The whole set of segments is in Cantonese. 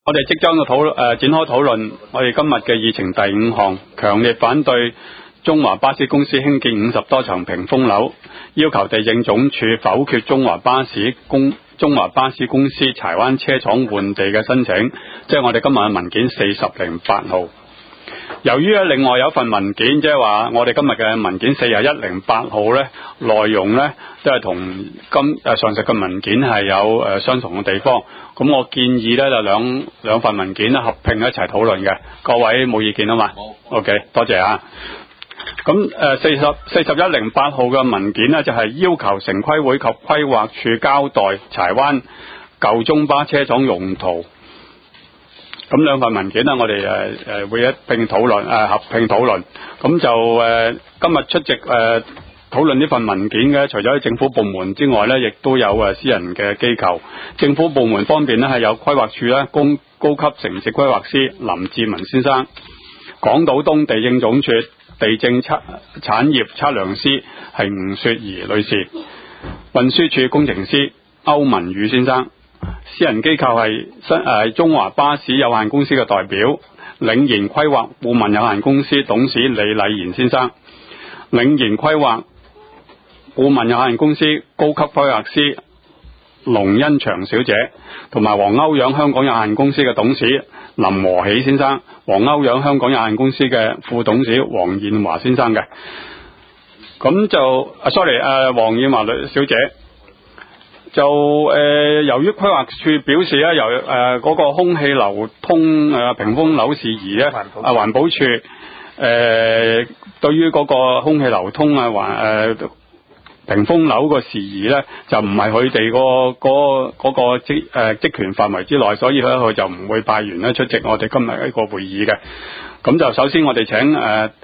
我哋即將嘅展開討論，我哋今日嘅議程第5項，強烈反對中華巴士公司興建50多層屏風樓，要求地政總署否決中華巴士公司柴灣車廠換地嘅申請，即係我哋今日嘅文件4008號。由於另外有一份文件，即係話我哋今日嘅文件4108號呢，內容呢都係同上述嘅文件係有相同嘅地方。咁我建議呢就兩份文件合併一齊討論嘅，各位冇意見啊嘛？好 ，OK， 多謝啊。咁4108號嘅文件呢，就係要求城規會及規劃署交代柴灣舊中巴車廠用途。咁兩份文件呢，我哋會一併討論，合併討論。咁就今日出席討論呢份文件嘅，除咗政府部門之外呢，亦都有私人嘅機構。政府部門方面呢，係有規劃署呢，高級城市規劃師林志文先生，港島東地政總署地政產業測量師係吳雪兒女士，運輸署工程師歐文宇先生。私人機構係中華巴士有限公司嘅代表，領研規劃顧問有限公司董事李禮賢先生，領研規劃顧問有限公司高級規劃師龍恩祥小姐，同埋黃歐陽香港有限公司嘅董事林和喜先生，黃歐陽香港有限公司嘅副董事黃燕華先生嘅。咁就黃燕華小姐。就由於規劃署表示咧，由嗰個空氣流通屏風樓事宜咧，環保署對於嗰個空氣流通屏風樓個事宜咧，就唔係佢哋嗰個職權範圍之內，所以咧佢就唔會派員咧出席我哋今日呢個會議嘅。咁就首先我哋請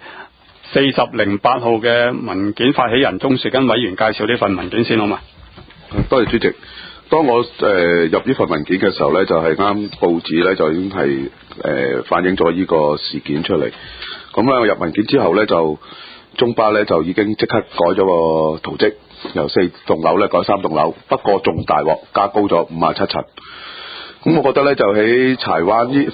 4008號嘅文件發起人鍾樹根委員介紹呢份文件先好嘛？ 多謝主席。當我入呢份文件嘅時候呢，就係啱報紙呢，就已經係反映咗呢個事件出嚟。咁咧我入文件之後呢，就中巴呢，就已經即刻改咗個圖則，由4棟樓呢改3棟樓，不過仲大鑊，加高咗57層。咁我覺得呢，就喺柴灣呢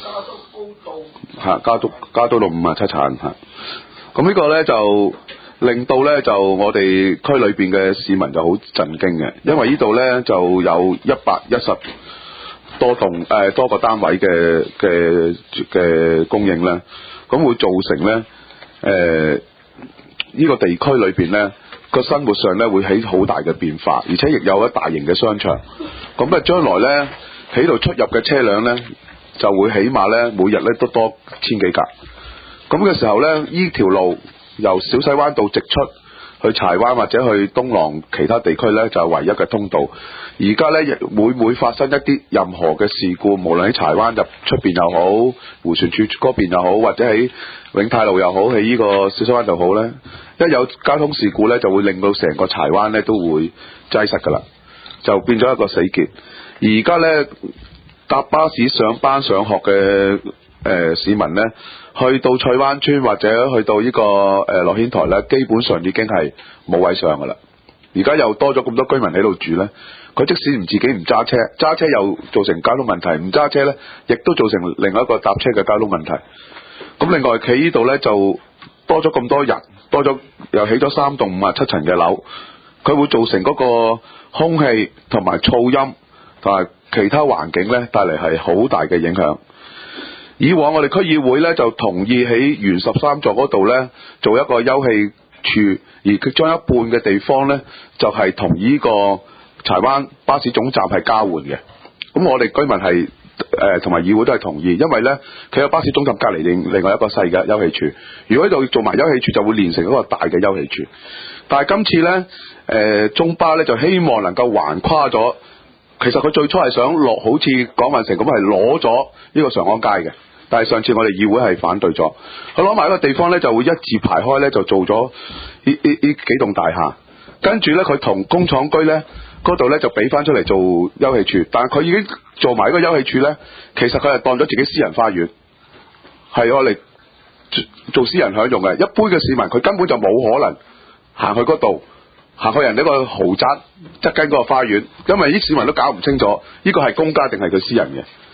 加到57層嚇。咁呢個呢，就令到咧就我哋區裏邊嘅市民就好震驚嘅，因為呢度咧就有110多棟多個單位嘅供應咧，咁會造成咧呢個地區裏邊咧個生活上咧會起好大嘅變化，而且亦有一大型嘅商場，咁咧將來咧喺度出入嘅車輛咧就會起碼咧每日咧都多千幾架，咁嘅時候咧呢條路由小西灣道直出去柴灣或者去東廊其他地區呢，就係唯一嘅通道。而家呢，每發生一啲任何嘅事故，無論喺柴灣入出邊又好，迴旋處嗰邊又好，或者喺永泰路又好，喺呢個小西灣道好呢，一有交通事故呢，就會令到成個柴灣呢都會擠塞噶啦，就變咗一個死結。而家呢，搭巴士上班上學嘅市民呢，去到翠灣村或者去到呢個樂軒台呢，基本上已經係冇位上噶啦。而家又多咗咁多居民喺度住呢，佢即使自己唔揸車，揸車又造成交通問題，唔揸車呢亦都造成另外一個搭車嘅交通問題。咁另外企呢度呢，就多咗咁多人，多咗又起咗3棟57層嘅樓，佢會造成嗰個空氣同埋噪音同埋其他環境呢帶嚟係好大嘅影響。以往我哋區議會咧就同意喺原13座嗰度咧做一個休憩處，而佢將一半嘅地方咧就係同呢個柴灣巴士總站係交換嘅。咁我哋居民係同埋議會都係同意，因為咧佢有巴士總站隔離另外一個細嘅休憩處，如果喺度做埋休憩處就會連成一個大嘅休憩處。但係今次咧中巴咧就希望能夠橫跨咗。其實佢最初係想落好似港運城咁係攞咗呢個常安街嘅，但係上次我哋議會係反對咗。佢攞埋一個地方咧就會一字排開咧就做咗呢幾棟大廈，跟住咧佢同工廠區咧嗰度咧就俾翻出嚟做休憩處，但係佢已經做埋呢個休憩處咧，其實佢係當咗自己私人花園，係攞嚟做私人享用嘅。一般嘅市民佢根本就冇可能行去嗰度。行去人哋個豪宅側緊嗰個花園，因為啲市民都搞唔清楚呢個係公家定係佢私人嘅，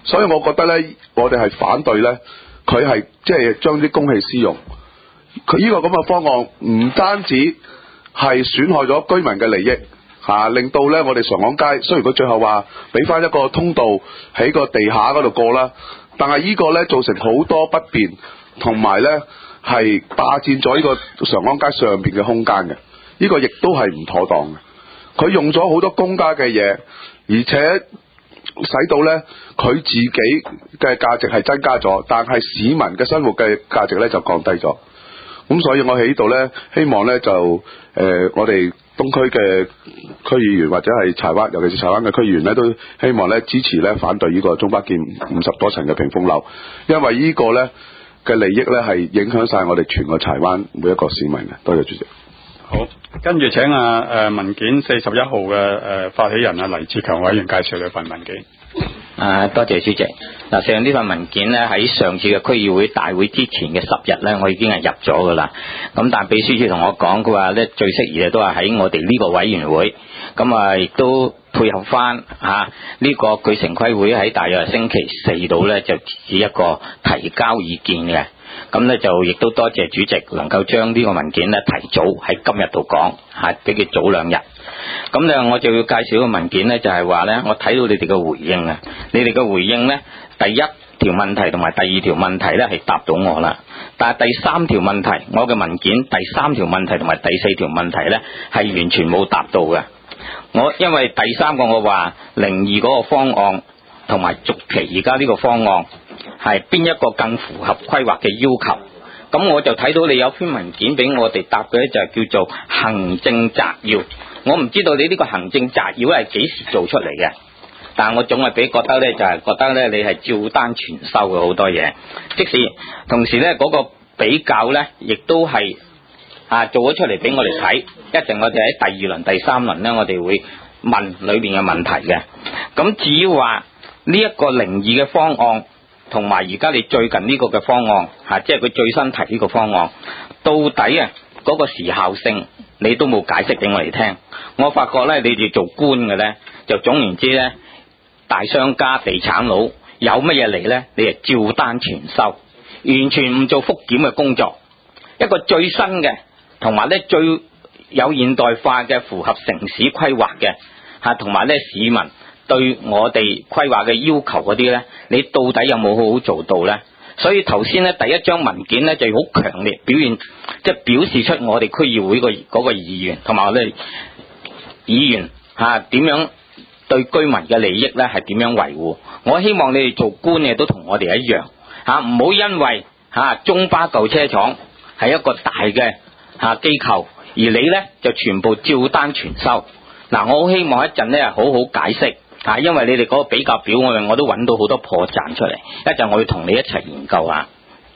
所以我覺得呢，我哋係反對呢，佢係即係將啲公器私用。佢呢個咁嘅方案唔單止係損害咗居民嘅利益令到呢我哋常港街，雖然佢最後話俾翻一個通道喺個地下嗰度過啦，但係呢個呢造成好多不便，同埋呢係霸佔咗呢個常港街上邊嘅空間嘅，呢個亦都係唔妥當嘅。佢用咗好多公家嘅嘢，而且使到呢佢自己嘅價值係增加咗，但係市民嘅生活嘅價值呢就降低咗。咁所以我喺呢度呢，希望呢就我哋東區嘅區議員或者係柴灣，尤其是柴灣嘅區議員呢，都希望呢支持呢反對呢個中巴建50多層嘅屏風樓，因為呢個呢嘅利益呢係影響晒我哋全個柴灣每一個市民嘅。多謝主席。 好，跟住請文件41號嘅發起人黎志強委員介紹呢份文件。 多謝主席。嗱，實際上呢份文件呢，喺上次嘅區議會大會之前嘅10日呢，我已經係入咗噶啦。咁但係秘書處同我講，佢話呢最適宜嘅都係喺我哋呢個委員會。咁亦都配合翻呢個據城規會喺大約星期4度呢，就只一個提交意見嘅。咁呢就亦都多謝主席能夠將呢個文件呢提早喺今日度講，比佢早2日。咁呢我就要介紹個文件呢，就係話呢，我睇到你哋嘅回應啊，你哋嘅回應呢，第一條問題同埋第二條問題呢係答到我啦，但係第三條問題，我嘅文件第3條問題同埋第4條問題呢係完全冇答到嘅。我因為第3個我話02嗰個方案同埋續期而家呢個方案係邊一個更符合規劃嘅要求，咁我就睇到你有篇文件俾我哋答嘅就係叫做行政摘要。我唔知道你呢個行政摘要係幾時做出嚟嘅，但係我總係俾覺得呢，就係覺得呢，你係照單全收嘅好多嘢，即使同時呢嗰個比較呢，亦都係做咗出嚟俾我哋睇。一陣我哋喺第2輪第3輪呢，我哋會問裏面嘅問題嘅。咁至於話呢一個02嘅方案同埋而家你最近呢個嘅方案即係佢最新提呢個方案，到底嗰個時效性你都冇解釋俾我哋聽。我發覺呢，你哋做官嘅呢，就總言之呢，大商家地產佬有乜嘢嚟呢，你就照單全收，完全唔做復檢嘅工作。一個最新嘅同埋呢最有現代化嘅符合城市規劃嘅同埋呢市民對我哋規劃嘅要求嗰啲呢，你到底有冇好好做到呢？所以頭先呢，第一張文件呢，就好強烈表現，即係表示出我哋區議會嗰個意願，同埋我哋議員點樣對居民嘅利益呢係點樣維護。我希望你哋做官嘅都同我哋一樣唔好因為中巴舊車廠係一個大嘅機構，而你呢就全部照單全收。嗱，我好希望一陣呢好好解釋因為你哋嗰個比較表我都揾到好多破綻出嚟，一陣我要同你一齊研究下。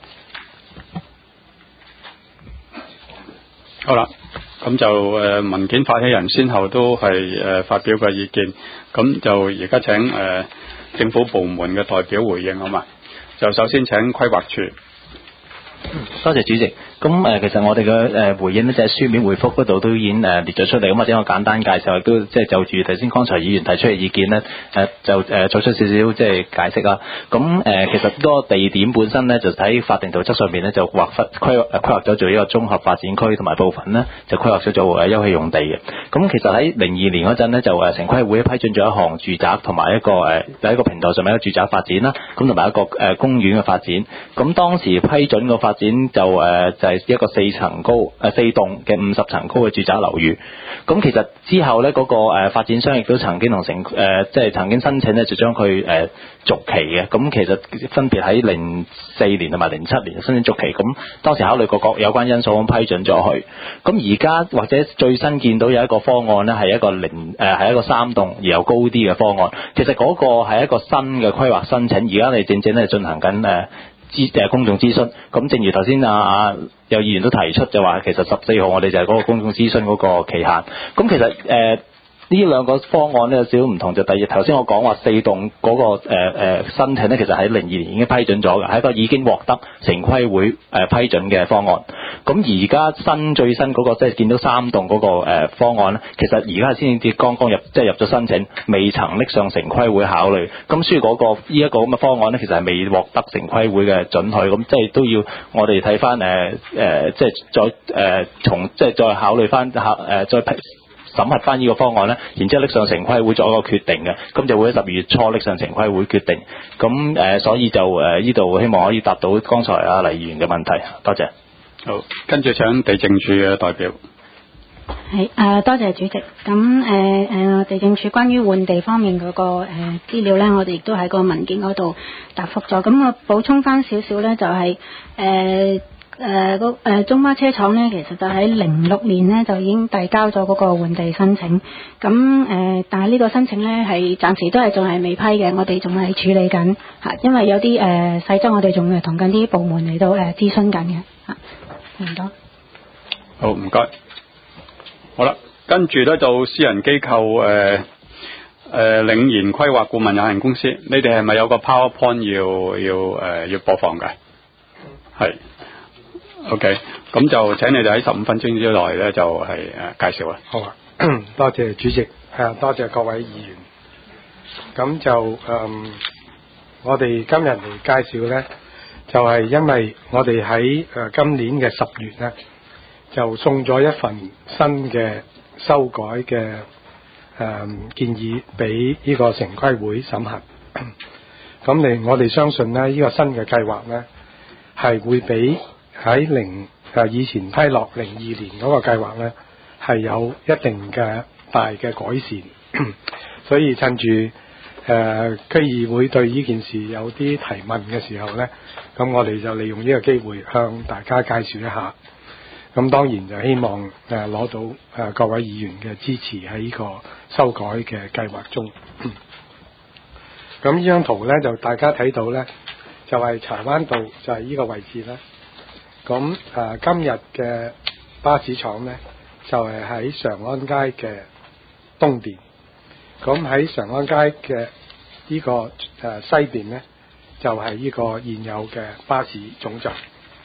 好啦，咁就文件發起人先後都係發表個意見，咁就而家請政府部門嘅代表回應好嘛？就首先請規劃處。 多謝主席。咁其實我哋嘅回應呢，就係書面回覆嗰度都已經列咗出嚟，咁或者我簡單介紹，亦都即係就住頭先剛才議員提出嘅意見呢，就作出少少即係解釋啦。咁其實嗰個地點本身呢，就喺法定圖則上面呢，就規劃咗做一個綜合發展區，同埋部分呢，就規劃咗做休憩用地嘅。咁其實喺02年嗰陣呢，就城規會批准咗一項住宅同埋一個平台上面一個住宅發展啦，咁同埋一個公園嘅發展。咁當時批准個發展就係一個4棟嘅50層高嘅住宅樓宇。咁其實之後呢，嗰個發展商亦都曾經即係曾經申請呢，就將佢續期嘅。咁其實分別喺04年同埋07年申請續期。咁當時考慮過各有關因素咁批准咗佢。咁而家或者最新見到有一個方案呢，係一個3棟而又高啲嘅方案。其實嗰個係一個新嘅規劃申請，而家你正正咧進行緊公眾諮詢。咁正如頭先有議員都提出，就話其實14號我哋就係嗰個公眾諮詢嗰個期限。咁其實呢兩個方案咧有少少唔同，就第二頭先我講話4棟嗰個申請咧，其實喺02年已經批准咗嘅，係一個已經獲得城規會批准嘅方案。咁而家最新嗰個即係見到3棟嗰個方案咧，其實而家先至剛剛入咗申請，未曾拎上城規會考慮。咁所以呢一個咁嘅方案咧，其實係未獲得城規會嘅准許。咁即係都要我哋睇翻即係再考慮翻再審核翻呢個方案咧，然之後拎上城規會作一個決定嘅，咁就會喺12月初拎上城規會決定。咁所以就呢度希望可以答到剛才阿黎議員嘅問題，多謝。 好，跟住請地政處嘅代表。 係多謝主席。咁地政處關於換地方面嗰個資料咧，我哋亦都喺個文件嗰度答覆咗。咁我補充翻少少咧，就係中巴車廠咧，其實就喺06年咧就已經遞交咗嗰個換地申請。咁但係呢個申請咧係暫時都係仲係未批嘅，我哋仲係處理緊嚇，因為有啲細則我哋仲係同緊啲部門嚟到諮詢緊嘅嚇。唔該。 好，唔該。好啦，跟住咧就私人機構領研規劃顧問有限公司，你哋係咪有個 PowerPoint 要播放嘅？係。OK， 咁就請你哋喺15分鐘之內咧就係介紹啦。 好啊，多謝主席，多謝各位議員。咁就我哋今日嚟介紹咧，就係因為我哋喺今年嘅10月咧，就送咗一份新嘅修改嘅建議俾呢個城規會審核。咁我哋相信咧，呢個新嘅計劃咧係會比喺以前批落02年嗰個計劃咧係有一定嘅大嘅改善。所以趁住區議會對呢件事有啲提問嘅時候咧，咁我哋就利用呢個機會向大家介紹一下。咁當然就希望攞到各位議員嘅支持喺呢個修改嘅計劃中。咁呢張圖咧就大家睇到咧，就係柴灣道就係呢個位置咧。咁今日嘅巴士廠咧就係喺常安街嘅東邊。咁喺常安街嘅呢個西邊咧就係呢個現有嘅巴士總站。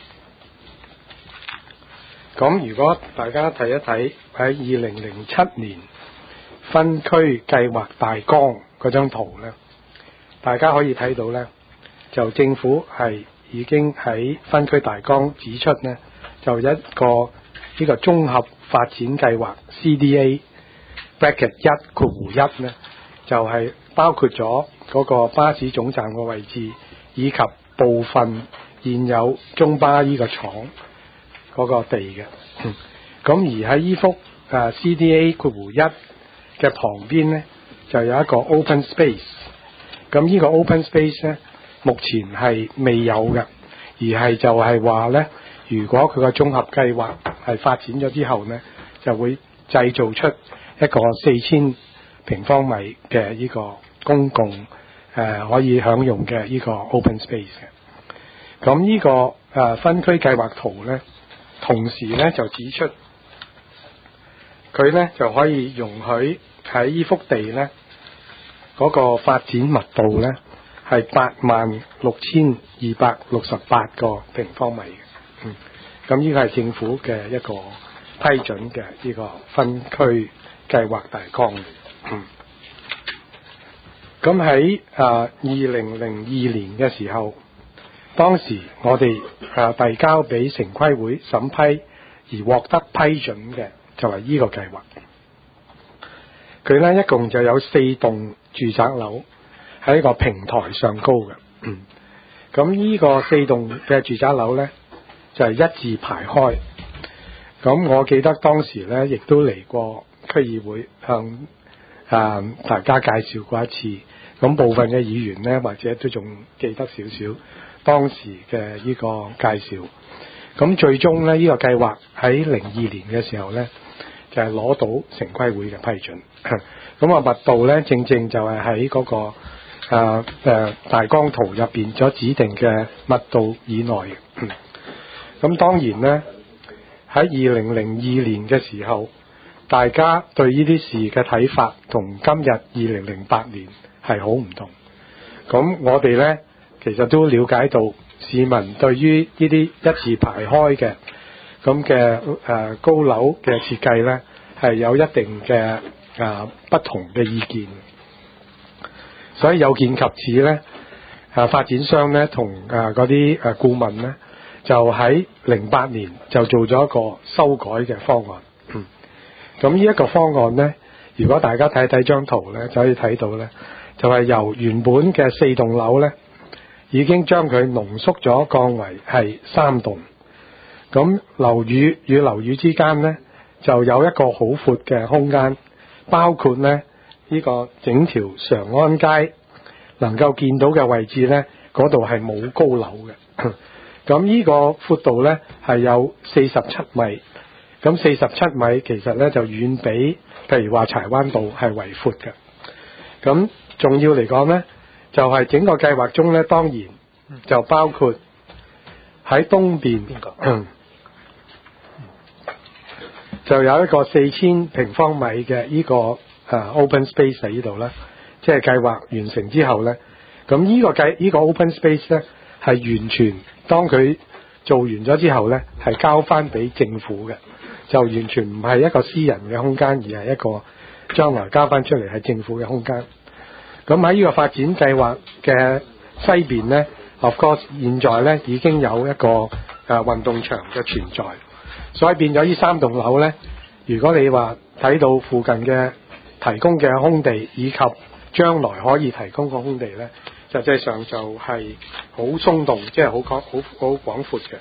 咁如果大家睇一睇喺2007年分區計劃大綱嗰張圖咧，大家可以睇到咧，就政府係已經喺分區大綱指出咧，就一個呢個綜合發展計劃 CDA bracket 1括弧1咧，就係包括咗嗰個巴士總站嘅位置，以及部分現有中巴呢個廠嗰個地嘅。咁而喺呢幅CDA 括弧1嘅旁邊咧，就有一個 open space。咁呢個 open space 咧，目前係未有嘅，而係就係話咧，如果佢個綜合計劃係發展咗之後咧，就會製造出一個4000平方米嘅呢個公共可以享用嘅呢個 open space 嘅。咁呢個分區計劃圖咧，同時咧就指出佢咧就可以容許喺呢幅地咧嗰個發展密度咧係86268個平方米嘅。咁呢個係政府嘅一個批准嘅呢個分區計劃大綱。咁喺2002年嘅時候，當時我哋遞交俾城規會審批而獲得批准嘅就係呢個計劃。佢呢一共就有4棟住宅樓喺一個平台上高嘅。咁呢個4棟嘅住宅樓呢，就係一字排開。咁我記得當時呢，亦都嚟過區議會向大家介紹過一次。咁部分嘅議員呢，或者都仲記得少少當時嘅呢個介紹。咁最終呢，呢個計劃喺02年嘅時候呢，就係攞到城規會嘅批准。咁密度呢，正正就係喺嗰個大綱圖入邊所指定嘅密度以內嘅。咁當然呢，喺2002年嘅時候， 大家對呢啲事嘅睇法同今日2008年係好唔同。咁我哋呢，其實都了解到市民對於呢啲一字排開嘅咁嘅高樓嘅設計呢，係有一定嘅不同嘅意見。所以有見及此呢，發展商呢同嗰啲顧問呢，就喺08年就做咗一個修改嘅方案。咁呢一個方案呢，如果大家睇睇張圖呢，就可以睇到呢，就係由原本嘅4棟樓呢，已經將佢濃縮咗降為係3棟。咁樓宇與樓宇之間呢，就有一個好闊嘅空間，包括呢個整條常安街能夠見到嘅位置呢，嗰度係冇高樓嘅。咁呢個闊度呢，係有47米。咁47米其實呢，就遠比譬如話柴灣道係為闊嘅。咁重要嚟講呢，就係整個計劃中呢，當然就包括喺東邊就有一個4000平方米嘅呢個open space 喺呢度呢，即係計劃完成之後呢，咁呢個 open space 呢，係完全當佢做完咗之後呢，係交翻俾政府嘅，就完全唔係一個私人嘅空間，而係一個將來交翻出嚟係政府嘅空間。咁喺呢個發展計劃嘅西邊呢 of course 現在呢已經有一個運動場嘅存在，所以變咗呢3棟樓呢，如果你話睇到附近嘅提供嘅空地以及將來可以提供個空地呢，實際上就係好鬆動，即係好廣闊嘅。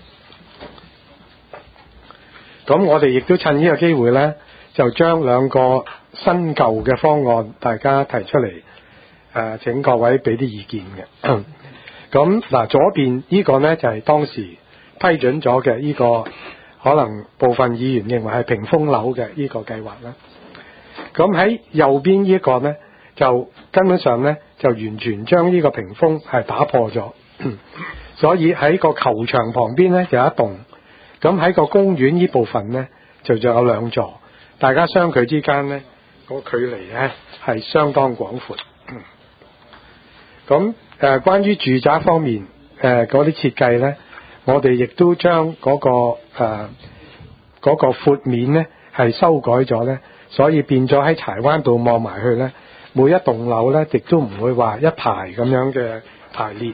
咁我哋亦都趁呢個機會呢，就將兩個新舊嘅方案大家提出嚟，請各位俾啲意見嘅。咁嗱，左邊呢個呢，就係當時批准咗嘅呢個，可能部分議員認為係屏風樓嘅呢個計劃啦。咁喺右邊呢個呢，就根本上呢，就完全將呢個屏風係打破咗，所以喺個球場旁邊呢，就有一棟，咁喺個公園呢部分呢，就仲有2座，大家相距之間呢，個距離呢係相當廣闊。咁關於住宅方面嗰啲設計呢，我哋亦都將嗰個闊面呢係修改咗呢，所以變咗喺柴灣道望埋去呢，每一棟樓呢亦都唔會話一排咁樣嘅排列。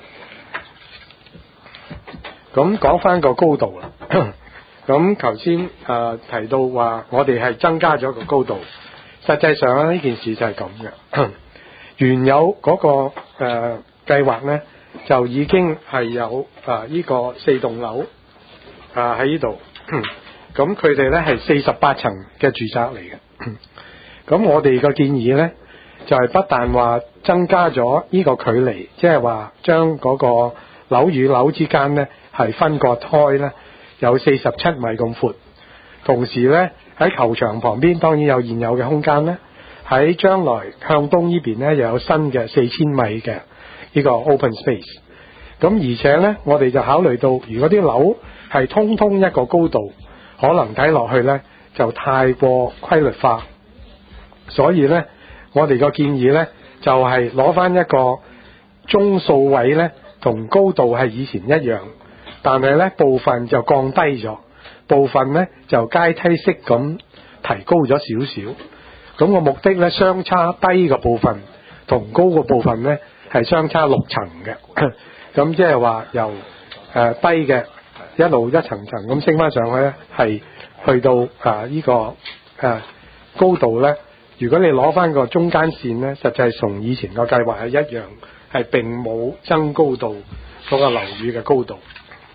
咁講翻個高度啦，咁頭先提到話我哋係增加咗個高度，實際上呢件事就係咁嘅。原有嗰個計劃呢，就已經係有呢個4棟樓喺呢度，咁佢哋呢係48層嘅住宅嚟嘅。咁我哋個建議呢，就係不但話增加咗呢個距離，即係話將嗰個樓與樓之間呢係分割開呢，有47米咁闊，同時呢，喺球場旁邊當然有現有嘅空間呢，喺將來向東呢邊呢，又有新嘅4000米嘅呢個 open space。咁而且呢，我哋就考慮到如果啲樓係通一個高度，可能睇落去呢就太過規律化，所以呢，我哋個建議呢，就係攞翻一個中數位呢，同高度係以前一樣，但係呢部分就降低咗，部分呢就階梯式咁提高咗少少。咁個目的呢，相差低嘅部分同高嘅部分呢係相差6層嘅。咁即係話由低嘅一路一層層咁升翻上去呢，係去到呢個高度呢，如果你攞翻個中間線呢，實際同以前個計劃係一樣，係並冇增高到嗰個樓宇嘅高度。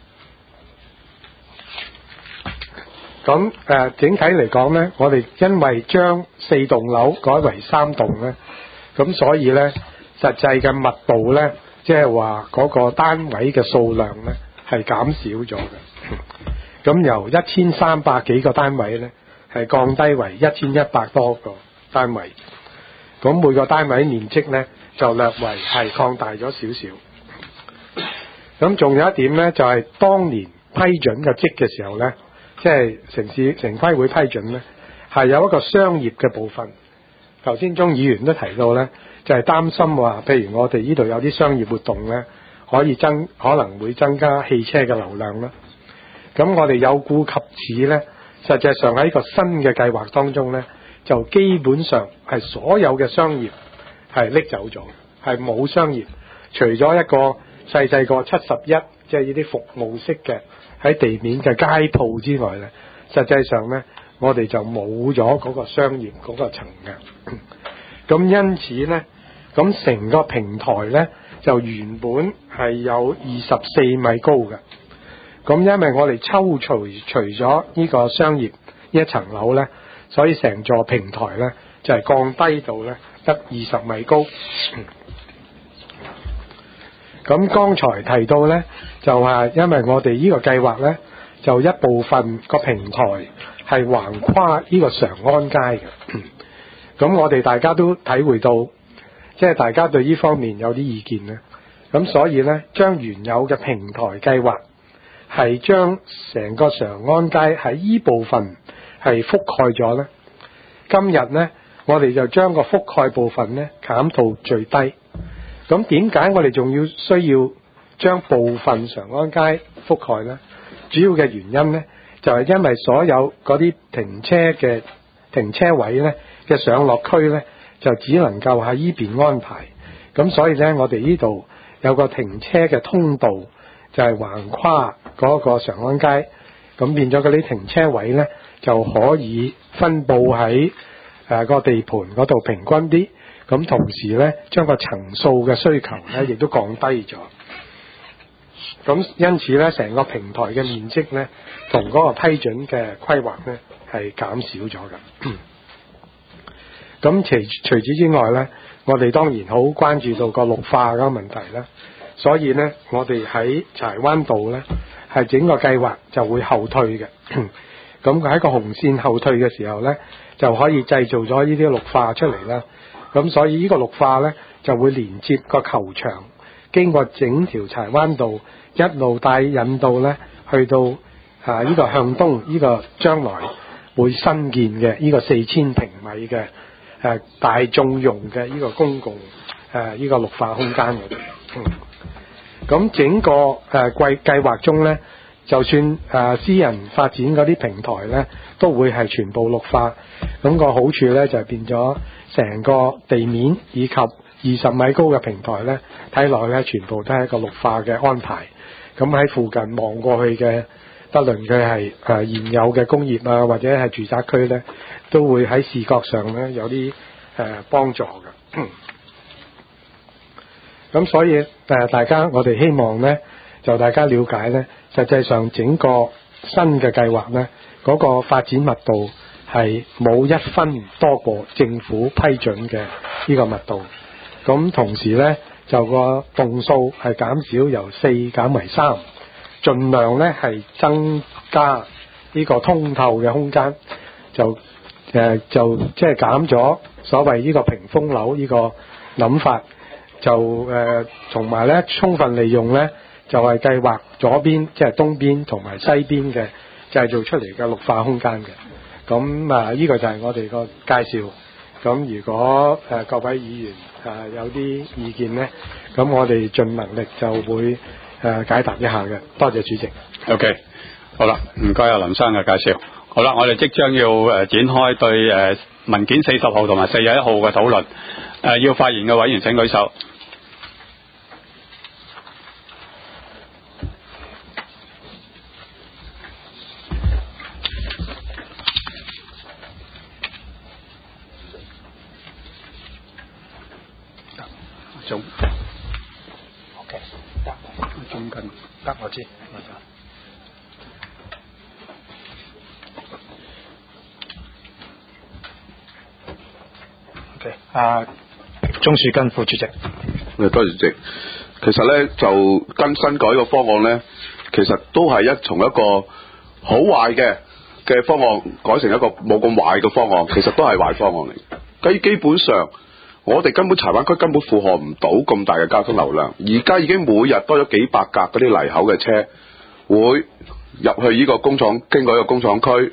咁整體嚟講呢，我哋因為將4棟樓改為3棟呢，咁所以呢，實際嘅密度呢，即係話嗰個單位嘅數量呢，係減少咗嘅。咁由1300幾個單位呢，係降低為1100多個單位。咁每個單位面積呢，就略為係擴大咗少少。咁仲有一點呢，就係當年批准嘅則嘅時候呢，即係城規會批准呢， 係有一個商業嘅部分。頭先鐘議員都提到呢，就係擔心話，譬如我哋呢度有啲商業活動呢，可能會增加汽車嘅流量啦。咁我哋有顧及此呢，實際上喺呢個新嘅計劃當中呢，就基本上係所有嘅商業係拎走咗，係冇商業，除咗一個細細個71，即係呢啲服務式嘅喺地面嘅街鋪之外呢，實際上呢，我哋就冇咗嗰個商業嗰個層嘅。咁因此呢，咁成個平台呢，就原本係有24米高嘅。咁因為我哋抽除咗呢個商業一層樓呢，所以成座平台呢，就係降低到呢得20米高。咁剛才提到呢，就係因為我哋呢個計劃呢，就一部分個平台係橫跨呢個常安街嘅。咁我哋大家都體會到，即係大家對呢方面有啲意見呢。咁所以呢，將原有嘅平台計劃係將成個常安街喺呢部分係覆蓋咗呢。今日呢，我哋就將個覆蓋部分呢減到最低。咁點解我哋仲要需要將部分常安街覆蓋呢？主要嘅原因呢，就係因為所有嗰啲停車位呢嘅上落區呢，就只能夠喺呢邊安排。咁所以呢，我哋呢度有個停車嘅通道，就係橫跨嗰個常安街，咁變咗嗰啲停車位呢，就可以分佈喺個地盤嗰度平均啲。咁同時呢，將個層數嘅需求呢，亦都降低咗。咁因此呢，成個平台嘅面積呢，同嗰個批准嘅規劃呢，係減少咗嘅。咁除此之外呢，我哋當然好關注到個綠化嗰個問題啦。所以呢，我哋喺柴灣道呢，係整個計劃就會後退嘅。咁喺個紅線後退嘅時候呢，就可以製造咗呢啲綠化出嚟啦。咁所以呢個綠化呢，就會連接個球場，經過整條柴灣道一路帶引到呢，去到呢個向東呢個將來會新建嘅呢個4000平米嘅大眾用嘅呢個公共呢個綠化空間嗰度。咁整個計劃中呢，就算私人發展嗰啲平台呢，都會係全部綠化。咁個好處呢，就係變咗成個地面以及20米高嘅平台呢，睇落呢，全部都係一個綠化嘅安排。咁喺附近望過去嘅，不論佢係現有嘅工業啊，或者係住宅區呢，都會喺視覺上呢，有啲幫助嘅。咁所以大家我哋希望呢，就大家了解呢，實際上整個新嘅計劃呢，嗰個發展密度係冇一分多過政府批准嘅呢個密度。咁同時呢，就個棟數係減少由4減為3，盡量呢係增加呢個通透嘅空間，就即係減咗所謂呢個屏風樓呢個諗法。就同埋呢，充分利用呢，就係計劃左邊即係東邊同埋西邊嘅製造出嚟嘅綠化空間嘅。咁呢個就係我哋個介紹。咁如果各位議員有啲意見呢，咁我哋盡能力就會解答一下嘅。多謝主席。 OK， 好啦，唔該阿林生嘅介紹。好啦，我哋即將要展開對文件40號同埋41號嘅討論。要發言嘅委員請舉手。中 OK， 得中間得我知。OK， 鍾樹根副主席。 多謝主席。其實咧就跟新改個方案咧，其實都係從一個好壞嘅方案改成一個冇咁壞嘅方案，其實都係壞方案嚟。基本上我哋根本柴灣區根本負荷唔到咁大嘅交通流量，而家已經每日多咗幾百架嗰啲泥口嘅車會入去呢個工廠，經過呢個工廠區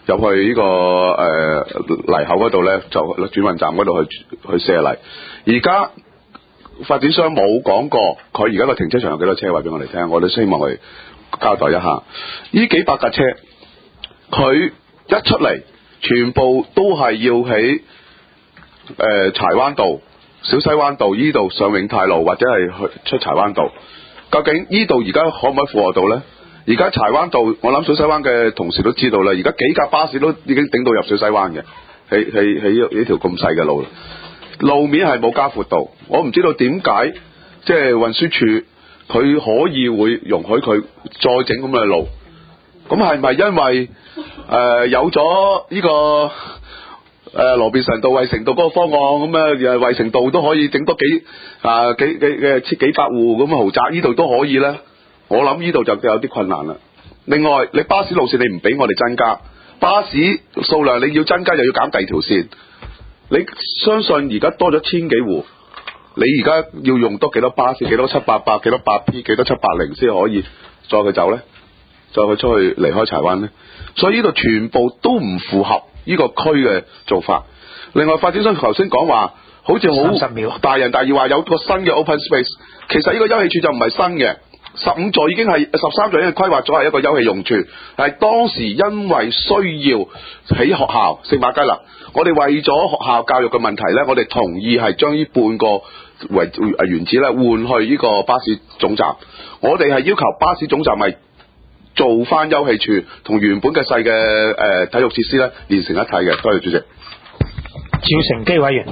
入去呢、個泥口嗰度咧，就轉運站嗰度去卸泥。而家發展商冇講過佢而家個停車場有幾多車位俾我哋聽，我哋希望佢交代一下。呢幾百架車，佢一出嚟，全部都係要喺柴灣道、小西灣道呢度上永泰路，或者係去出柴灣道。究竟呢度而家可唔可以負荷到呢？而家柴灣道，我諗小西灣嘅同事都知道啦。而家幾架巴士都已經頂到入小西灣嘅，喺呢條咁細嘅路，路面係冇加闊到。我唔知道點解，即係運輸署佢可以會容許佢再整咁嘅路。咁係咪因為有咗呢個羅便臣道、衛城道嗰個方案，咁啊衛城道都可以整多幾百戶咁嘅豪宅，呢度都可以呢？我諗呢度就有啲困難啦。另外，你巴士路線你唔俾我哋增加，巴士數量你要增加又要減第二條線。你相信而家多咗千幾戶，你而家要用多幾多巴士？幾多788？幾多8P？幾多780先可以再佢走呢？再佢出去離開柴灣呢？所以呢度全部都唔符合呢個區嘅做法。另外，發展商頭先講話好似好大人大義話有個新嘅 open space， 其實呢個休憩處就唔係新嘅，15座已經係13座已經規劃咗係一個休憩用處，係當時因為需要喺學校聖馬嘉勒，我哋為咗學校教育嘅問題呢，我哋同意係將呢半個原址呢換去呢個巴士總站。我哋係要求巴士總站係做翻休憩處同原本嘅細嘅體育設施咧連成一體嘅。多謝主席。 趙成基委員。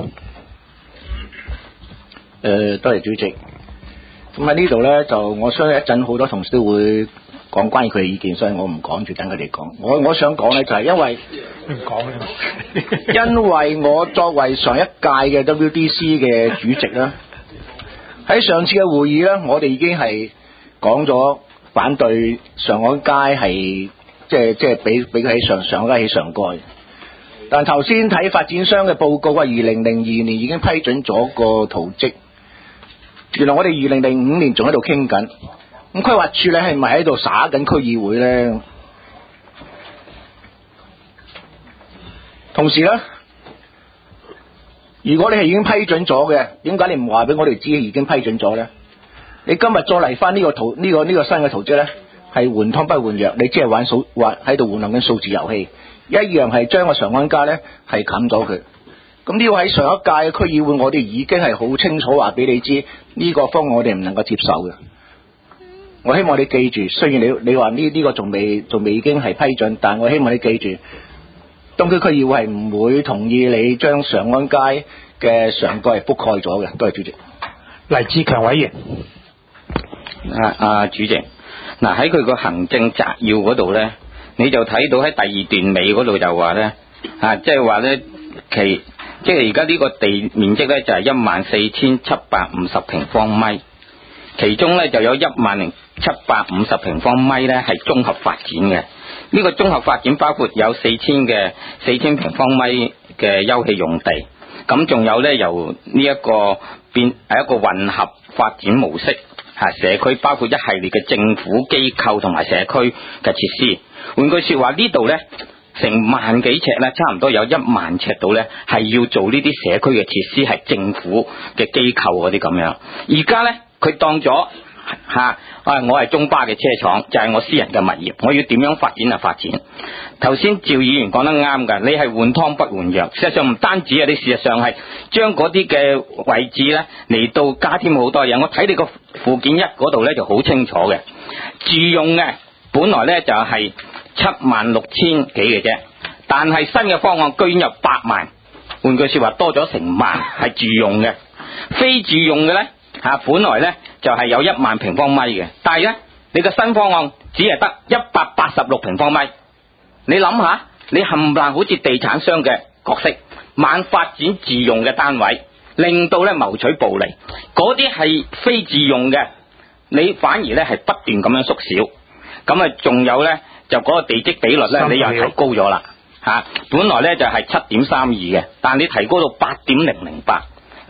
多謝主席。咁喺呢度咧，就我相信一陣好多同事都會講關於佢嘅意見，所以我唔講住，等佢哋講。我想講咧就係因為唔講因為我作為上一屆嘅 WDC 嘅主席啦，喺上次嘅會議咧，我哋已經係講咗反對上岸街係即係俾佢喺上街起上蓋。但頭先睇發展商嘅報告話，2002年已經批准咗個圖則。原來我哋2005年仲喺度傾緊，咁規劃處理係咪喺度耍緊區議會咧？同時咧，如果你係已經批准咗嘅，點解你唔話俾我哋知已經批准咗咧？你今日再嚟翻呢個圖呢個新嘅圖則咧，係換湯不換藥，你即係玩喺度玩緊數字遊戲，一樣係將個常安街咧係冚咗佢。咁呢個喺上一屆嘅區議會，我哋已經係好清楚話俾你知，呢個方案我哋唔能夠接受嘅。我希望你記住，雖然你話呢個仲未已經係批准，但我希望你記住，東區區議會係唔會同意你將常安街嘅上蓋係覆蓋咗嘅。多謝主席。 黎志強委員。 主席，嗱喺佢個行政摘要嗰度咧，你就睇到喺第二段尾嗰度就話咧，即係話咧即係而家呢個地面積咧就係14,750平方米，其中咧就有10,750平方米咧係綜合發展嘅。呢個綜合發展包括有4,000平方米嘅休憩用地，咁仲有咧由呢一個變係一個混合發展模式，社區包括一系列嘅政府機構同埋社區嘅設施。換句說話，呢度咧成萬幾尺咧，差唔多有1萬尺度咧，係要做呢啲社區嘅設施，係政府嘅機構嗰啲咁樣。而家咧，佢當咗我係中巴嘅車廠，就係我私人嘅物業，我要點樣發展就發展。頭先趙議員講得啱㗎，你係換湯不換藥。事實上唔單止啊，你事實上係將嗰啲嘅位置咧嚟到加添好多嘢。我睇你個附件1嗰度咧就好清楚嘅，住用嘅本來咧就係76,000幾嘅啫，但係新嘅方案居然有8萬，換句說話多咗成萬係住用嘅，非住用嘅咧本來咧就係有1萬平方米嘅，但係咧你個新方案只係得186平方米。你諗下，你冚唪唥好似地產商嘅角色，猛發展自用嘅單位，令到咧謀取暴利。嗰啲係非自用嘅，你反而咧係不斷咁樣縮小。咁啊，仲有咧就嗰個地積比率咧，你又提高咗啦本來咧就係7.32嘅，但你提高到8.008。嗱，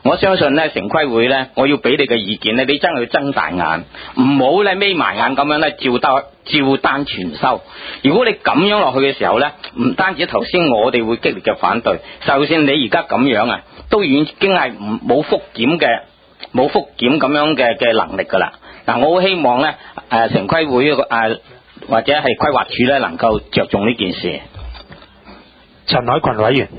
我相信咧，城規會咧，我要俾你嘅意見咧，你真係要睜大眼，唔好咧眯埋眼咁樣咧照單全收。如果你咁樣落去嘅時候咧，唔單止頭先我哋會激烈嘅反對，就算你而家咁樣啊，都已經係冇復檢咁樣嘅能力㗎啦。嗱，我好希望咧城規會或者係規劃署咧能夠着重呢件事。 陳凱群委員。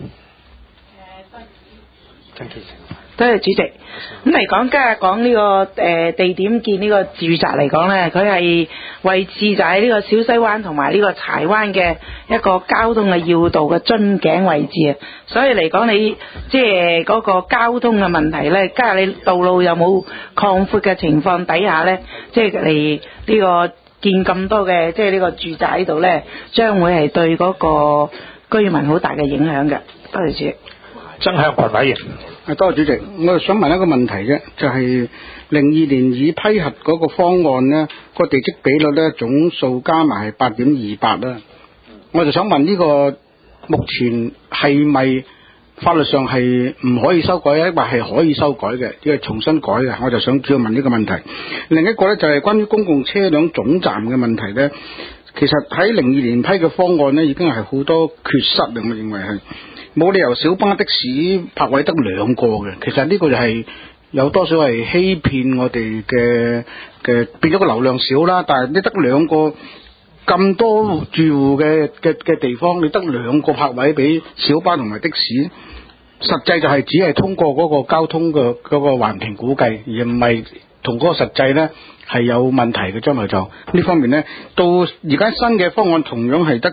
多謝主席。咁嚟講，今日講呢個地點建呢個住宅嚟講呢，佢係位置就喺呢個小西灣同埋呢個柴灣嘅一個交通嘅要道嘅樽頸位置啊。所以嚟講，你即係嗰個交通嘅問題呢，加上你道路又冇擴闊嘅情況底下呢，即係嚟呢個建咁多嘅即係呢個住宅喺度呢，將會係對嗰個居民好大嘅影響嘅。多謝主席。 曾向群委員。 多謝主席，我想問一個問題啫，就係02年已批核嗰個方案呢，個地積比率呢，總數加埋係 8.28 啦。我就想問呢個目前係咪法律上係唔可以修改，或係可以修改嘅，即係重新改嘅？我就想主要問呢個問題。另一個呢，就係關於公共車輛總站嘅問題呢。其實喺02年批嘅方案呢，已經係好多缺失啊，我認為係。冇理由小巴的士泊位得2個嘅，其實呢個就係有多少係欺騙我哋嘅變咗個流量少啦。但係你得2個咁多住戶嘅地方，你得2個泊位俾小巴同埋的士，實際就係只係通過嗰個交通嘅嗰個環評估計，而唔係同嗰個實際呢係有問題嘅。將來就呢方面呢，到而家新嘅方案同樣係得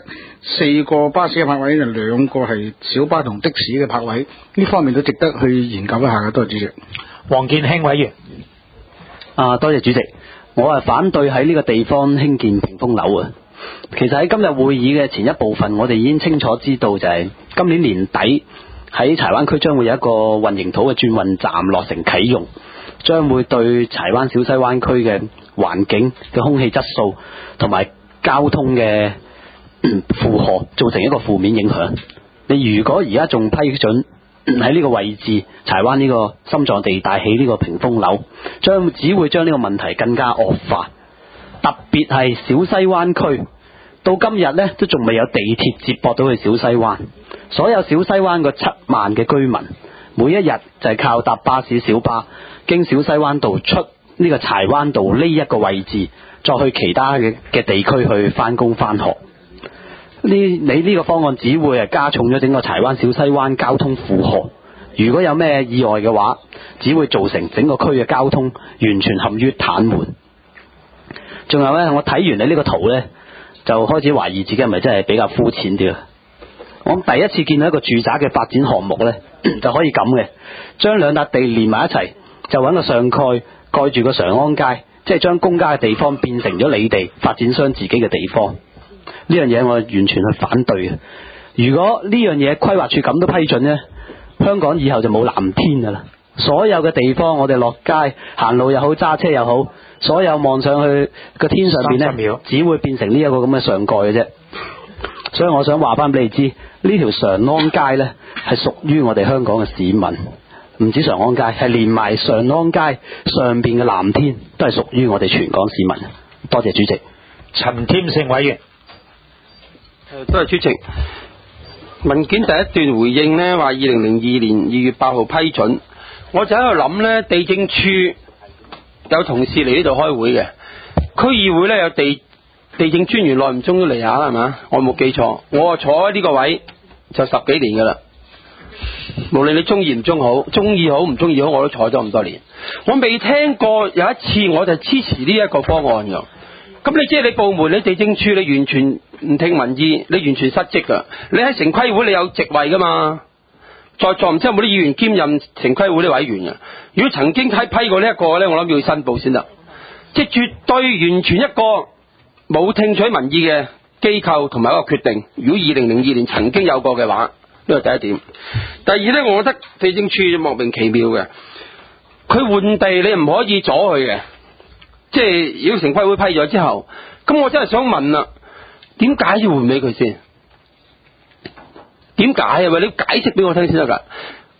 4個巴士嘅泊位，2個係小巴同的士嘅泊位，呢方面都值得去研究一下嘅。多謝主席。 黃建興委員。 多謝主席，我係反對喺呢個地方興建屏風樓啊。其實喺今日會議嘅前一部分，我哋已經清楚知道就係今年年底喺柴灣區將會有一個混凝土嘅轉運站落成啟用，將會對柴灣小西灣區嘅環境嘅空氣質素同埋交通嘅負荷造成一個負面影響。你如果而家仲批准喺呢個位置柴灣呢個心臟地帶起呢個屏風樓，只會將呢個問題更加惡化。特別係小西灣區到今日呢都仲未有地鐵接駁到去小西灣，所有小西灣個7萬嘅居民每一日就係靠搭巴士小巴經小西灣道出呢個柴灣道呢一個位置，再去其他嘅地區去翻工翻學。你呢個方案只會係加重咗整個柴灣小西灣交通負荷，如果有咩意外嘅話，只會造成整個區嘅交通完全陷於癱瘓。仲有呢，我睇完你呢個圖呢，就開始懷疑自己係咪真係比較膚淺啲啦。我第一次見到一個住宅嘅發展項目呢，就可以咁嘅，將2笪地連埋一齊，就揾個上蓋蓋住個常安街，即係將公家嘅地方變成咗你哋發展商自己嘅地方。呢樣嘢我完全去反對嘅。如果呢樣嘢規劃處咁都批准呢，香港以後就冇藍天噶啦。所有嘅地方我哋落街行路又好，揸車又好，所有望上去個天上邊呢，只會變成呢一個咁嘅上蓋嘅啫。所以我想話翻俾你知，呢條常安街呢係屬於我哋香港嘅市民，唔止常安街，係連埋常安街上邊嘅藍天都係屬於我哋全港市民。多謝主席。 陳添勝委員。 多謝主席。文件第一段回應呢話2002年2月8號批准，我就喺度諗呢，地政處有同事嚟呢度開會嘅，區議會呢有地政專員耐唔中都嚟下啦，係嘛？我冇記錯，我坐喺呢個位就10幾年噶啦。無論你中意唔中好，中意好唔中意好，我都坐咗咁多年。我未聽過有一次我就支持呢一個方案㗎。咁你即係你部門，你地政處你完全唔聽民意，你完全失職噶。你喺城規會你有職位噶嘛？在座唔知有冇啲議員兼任城規會啲委員啊？如果曾經批過呢一個呢，我諗要申報先得。即係絕對完全一個冇聽取民意嘅機構同埋一個決定。如果2002年曾經有過嘅話，呢個第一點。第二呢，我覺得地政處莫名其妙嘅，佢換地你唔可以阻佢嘅。即係如果城規會批咗之後，咁我真係想問啦，點解要換俾佢先？點解啊？喂，你解釋俾我聽先得噶。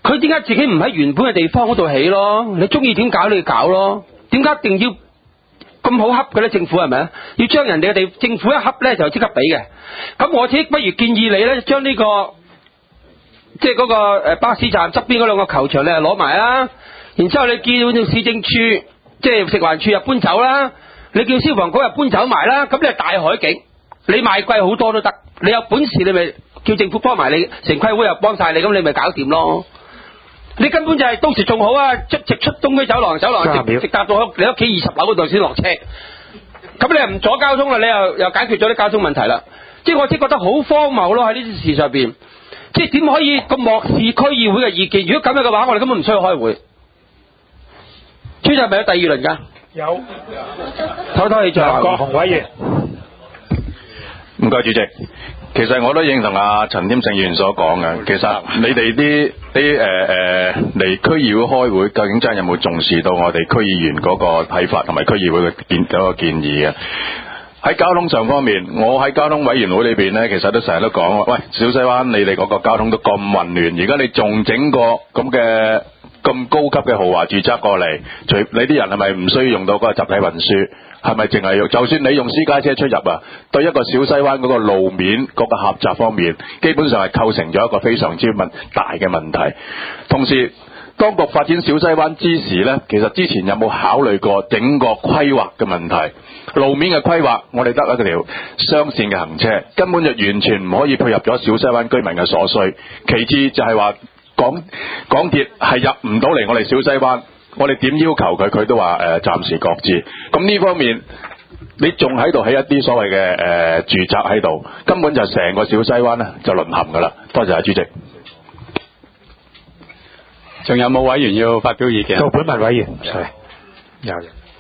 佢點解自己唔喺原本嘅地方嗰度起咯？你中意點搞你搞咯？點解一定要咁好恰嘅咧？政府係咪啊？要將人哋嘅政府一恰咧就即刻俾嘅。咁我自己不如建議你咧，將呢個即係嗰個巴士站側邊嗰兩個球場你係攞埋啦，然之後你叫市政處即係食環署又搬走啦，你叫消防局又搬走埋啦，咁你係大海景，你賣貴好多都得。你有本事你咪叫政府幫埋你，城規會又幫晒你，咁你咪搞掂咯。你根本就係到時仲好啊，直出東區走廊直搭到你屋企20樓嗰度先落車，咁你又唔阻交通啦，你又解決咗啲交通問題啦。即係我只覺得好荒謬咯，喺呢啲事上邊，即係點可以咁漠視區議會嘅意見？如果咁樣嘅話，我哋根本唔需要開會。主席係咪有第二輪㗎？ 有。 唞唞氣再郭鴻委員。 唔該，主席。其實我都認同阿陳添勝議員所講嘅。其實你哋啲嚟區議會開會，究竟真係有冇重視到我哋區議員嗰個睇法同埋區議會嘅嗰個建議嘅？喺交通上方面，我喺交通委員會裏邊呢，其實都成日都講，喂，小西灣你哋嗰個交通都咁混亂，而家你仲整個咁嘅咁高級嘅豪華住宅過嚟，你啲人係咪唔需要用到嗰個集體運輸？係咪淨係用？就算你用私家車出入啊，對一個小西灣嗰個路面嗰個狹窄方面，基本上係構成咗一個非常之大嘅問題。同時，當局發展小西灣之時呢，其實之前有冇考慮過整個規劃嘅問題？路面嘅規劃，我哋得一條雙線嘅行車，根本就完全唔可以配合咗小西灣居民嘅所需。其次就係話港鐵係入唔到嚟我哋小西灣。我哋點要求佢，佢都話暫時擱置。咁呢方面，你仲喺度起一啲所謂嘅住宅喺度，根本就成個小西灣呢就淪陷㗎啦。多謝主席。 仲有冇委員要發表意見？ 杜本文委員，有。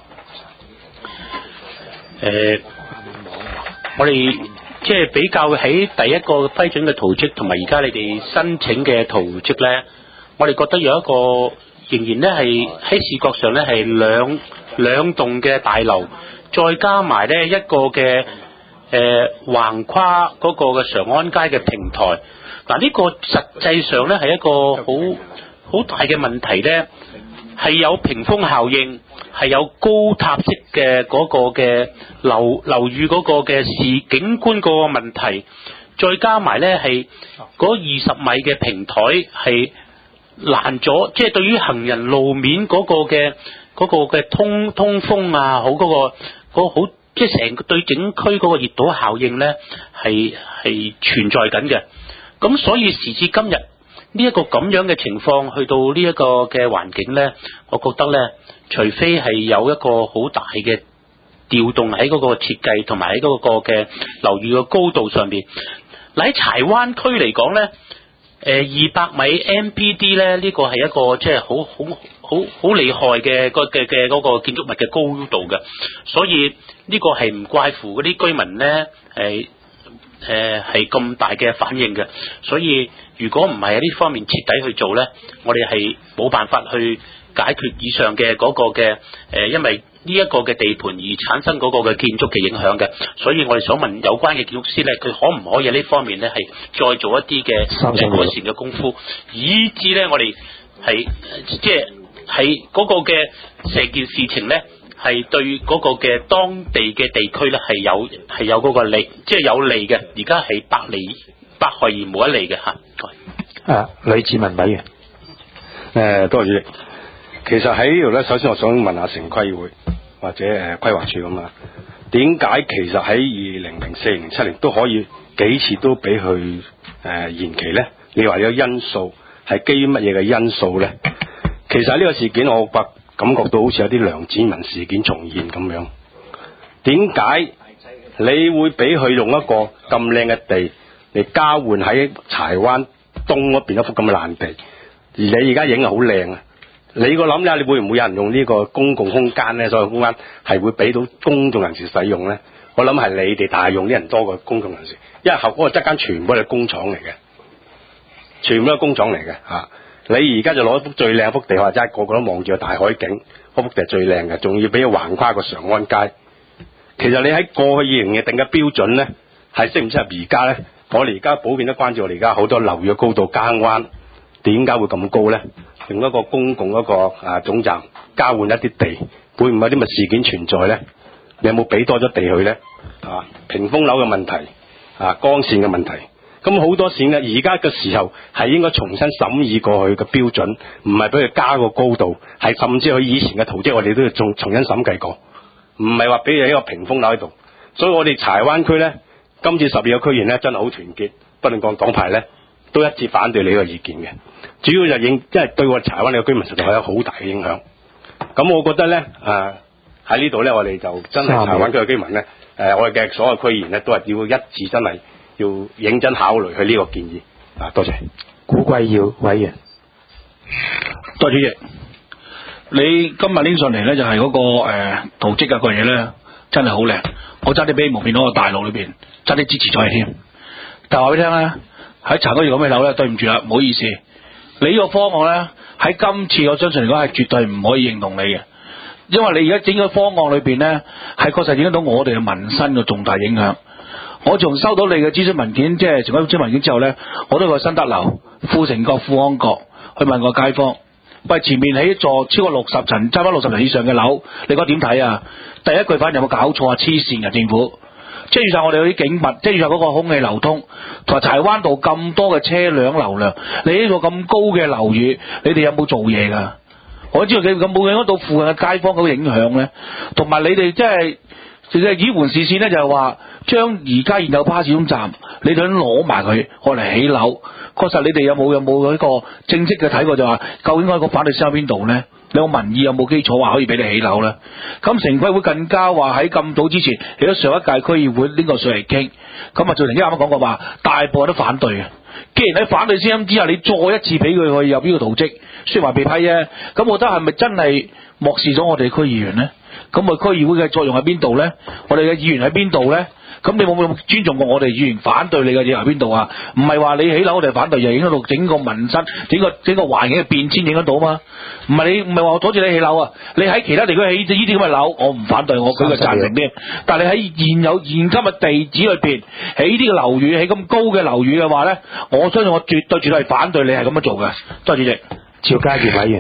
我哋即係比較喺第一個批准嘅圖則同埋而家你哋申請嘅圖則咧，我哋覺得有一個。仍然咧係喺視覺上咧係兩棟嘅大樓，再加埋咧一個嘅橫跨嗰個嘅常安街嘅平台。嗱，呢個實際上咧係一個好大嘅問題咧，係有屏風效應，係有高塔式嘅嗰個嘅樓宇嗰個嘅景觀嗰個問題，再加埋咧係嗰20米嘅平台係。難咗，即係對於行人路面嗰個嘅通風啊，好嗰個好，即係成個對整區嗰個熱島效應咧係存在緊嘅。咁所以時至今日呢一個咁樣嘅情況，去到呢一個嘅環境咧，我覺得咧，除非係有一個好大嘅調動喺嗰個設計同埋喺嗰個嘅樓宇嘅高度上邊。嗱，喺柴灣區嚟講咧。200米 MPD 咧，呢個係一個即係好厲害嘅嗰個建築物嘅高度嘅，所以呢個係唔怪乎嗰啲居民咧係咁大嘅反應嘅，所以如果唔係喺呢方面徹底去做咧，我哋係冇辦法去解決以上嘅嗰個嘅因為呢一個嘅地盤而產生嗰個嘅建築嘅影響嘅，所以我哋想問有關嘅建築師咧，佢可唔可以喺呢方面咧係再做一啲嘅改善嘅功夫，以致咧我哋係即係嗰個嘅成件事情咧係對嗰個嘅當地嘅地區咧係有嗰個利，即係有利嘅。而家係百害而無一利嘅嚇。 呂志文委員。 多謝主席。其實喺呢度咧，首先我想問下城規會或者規劃署咁啊，點解其實喺2004、07年都可以幾次都俾佢延期咧？你話有因素係基於乜嘢嘅因素咧？其實呢個事件我感覺到好似有啲梁展文事件重現咁樣。點解你會俾佢用一個咁靚嘅地嚟交換喺柴灣東嗰邊一幅咁嘅爛地，而你而家影係好靚啊？你個諗咧，你會唔會有人用呢個公共空間咧？所謂空間係會俾到公眾人士使用咧？我諗係你哋大用啲人多過公眾人士，因為後嗰個側間全部係工廠嚟嘅，全部都係工廠嚟嘅嚇。你而家就攞一幅最靚幅地，或者個個都望住個大海景，嗰幅地係最靚嘅，仲要俾佢橫跨個常安街。其實你喺過去20年定嘅標準咧，係適唔適合而家咧？我哋而家普遍都關注我哋而家好多樓宇嘅高度、更灣點解會咁高呢？用一個公共一個總站交換一啲地，會唔會有啲咁嘅事件存在呢？你有冇俾多咗地去呢？屏風樓嘅問題，光線嘅問題，咁好多線呢，而家嘅時候係應該重新審議過去嘅標準，唔係俾佢加個高度，係甚至佢以前嘅圖則我哋都要重新審計過，唔係話俾佢一個屏風樓喺度。所以我哋柴灣區呢，今次12個區議員呢，真係好團結，不論講黨派呢，都一致反對你呢個意見嘅。主要就因為對我哋柴灣呢個居民實在係有好大嘅影響。咁我覺得呢，喺呢度呢，我哋就真係柴灣區嘅居民呢，我哋嘅所有區議員呢，都係要一致，真係要認真考慮佢呢個建議。多謝。 古貴耀委員。 多謝主席。你今日拎上嚟呢，就係嗰個圖則個嘢呢，真係好靚。我差啲俾蒙面佬個大陸裏邊差啲支持咗你添。但係話俾你聽咧，喺查嗰條咁嘅樓咧，對唔住啦，唔好意思。你呢個方案咧，喺今次我相信嚟講係絕對唔可以認同你嘅，因為你而家整個方案裏邊咧，係確實影響到我哋嘅民生嘅重大影響。我從收到你嘅諮詢文件，即係成個諮詢文件之後咧，我都去新德樓、富城閣、富安閣去問個街坊，喂，前面起一座超過60層、差唔多60層以上嘅樓，你覺得點睇啊？第一句反應有冇搞錯啊？黐線嘅政府！遮住晒我哋嗰啲景物，遮住晒嗰個空氣流通，同埋柴灣道咁多嘅車輛流量，你呢個咁高嘅樓宇，你哋有冇做嘢㗎？我知道你咁冇影響到附近嘅街坊嗰個影響咧，同埋你哋即係以緩視線咧，就係話將而家現有巴士總站，你哋攞埋佢，我嚟起樓。確實你哋有冇嗰個正式嘅睇過就話，究竟嗰個反對聲喺邊度咧？你個民意有冇基礎話可以俾你起樓咧？咁城規會更加話喺咁早之前起咗上一屆區議會拎個上嚟傾，咁啊最近啱啱講過話，大部分都反對嘅。既然喺反對聲音之下，你再一次俾佢去入呢個圖則，雖然話被批啫，咁我覺得係咪真係漠視咗我哋區議員咧？咁我區議會嘅作用喺邊度咧？我哋嘅議員喺邊度咧？咁你冇冇尊重過我哋議員反對你嘅嘢喺邊度啊？唔係話你起樓我哋反對，又影響到整個民生、整個環境嘅變遷影響到嘛？唔係話我阻住你起樓啊！你喺其他地區起呢啲咁嘅樓，我唔反對，我舉個贊成添。但係你喺現今嘅地址裏邊起啲嘅樓宇，起咁高嘅樓宇嘅話咧，我相信我絕對係反對你係咁樣做嘅。多謝主席。 邵家傑委員。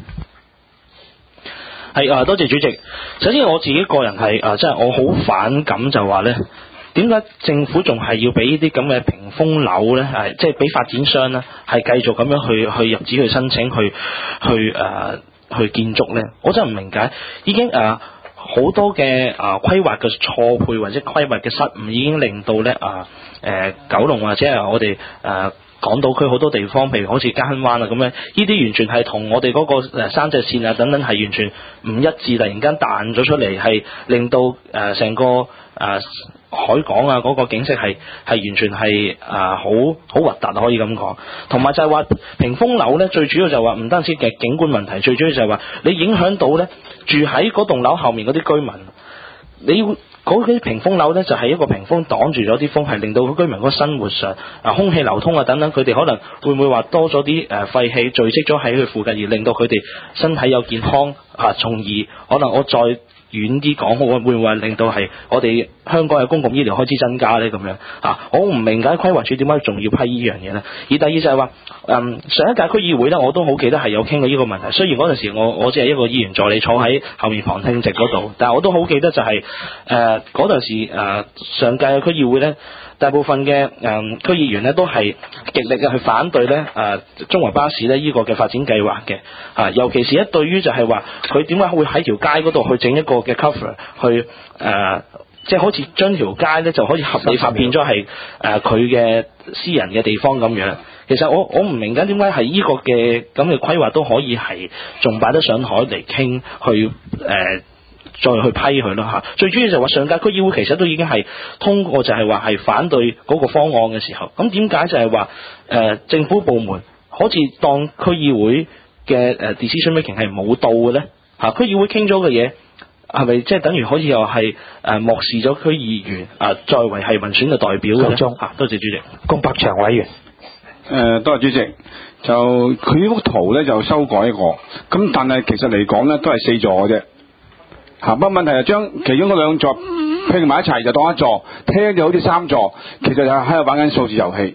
係多謝主席。首先我自己個人係即係我好反感就話咧，點解政府仲係要俾啲咁嘅屏風樓咧？即係俾發展商咧係繼續咁樣去入紙去申請去建築咧？我真係唔明解。已經好多嘅規劃嘅錯配或者規劃嘅失誤，已經令到咧九龍或者係我哋港島區好多地方，譬如好似嘉亨灣啊咁樣，呢啲完全係同我哋嗰個山脊線啊等等係完全唔一致，突然間彈咗出嚟，係令到成個海港啊嗰個景色係完全係好核突，可以咁講。同埋就係話屏風樓咧，最主要就係話唔單止嘅景觀問題，最主要就係話你影響到咧住喺嗰棟樓後面嗰啲居民，你要。嗰啲屏風樓咧就係一個屏風擋住咗啲風，係令到居民嗰個生活上空氣流通啊等等，佢哋可能會唔會話多咗啲廢氣聚積咗喺佢附近，而令到佢哋身體有健康從而可能我再遠啲講，會唔會令到係我哋香港嘅公共醫療開支增加咧咁樣我唔明解規劃署點解仲要批呢樣嘢咧？而第二就係話上一屆區議會咧，我都好記得係有傾過呢個問題。雖然嗰陣時我只係一個議員助理坐喺後面旁聽席嗰度，但係我都好記得就係嗰陣時上屆嘅區議會咧，大部分嘅區議員咧都係極力嘅去反對咧中華巴士咧呢個嘅發展計劃嘅尤其是一對於就係話佢點解會喺條街嗰度去整一個嘅 cover 去即係好似將條街咧就可以合理化變咗係佢嘅私人嘅地方咁樣。其實我唔明緊點解係呢個嘅咁嘅規劃都可以係仲擺得上台嚟傾去再去批佢咯。最主要就係話上屆區議會其實都已經係通過就係話係反對嗰個方案嘅時候，咁點解就係話政府部門好似當區議會嘅decision making 係冇到嘅咧？區議會傾咗嘅嘢係咪即係等於好似又係漠視咗區議員作為係民選嘅代表嘅咧？多謝主席。 龔柏祥委員。 多謝主席。就佢呢幅圖咧就修改過，咁但係其實嚟講咧都係4座嘅啫。不過問題係將其中嗰2座拼埋一齊就當一座，聽就好似3座，其實就喺度玩緊數字遊戲。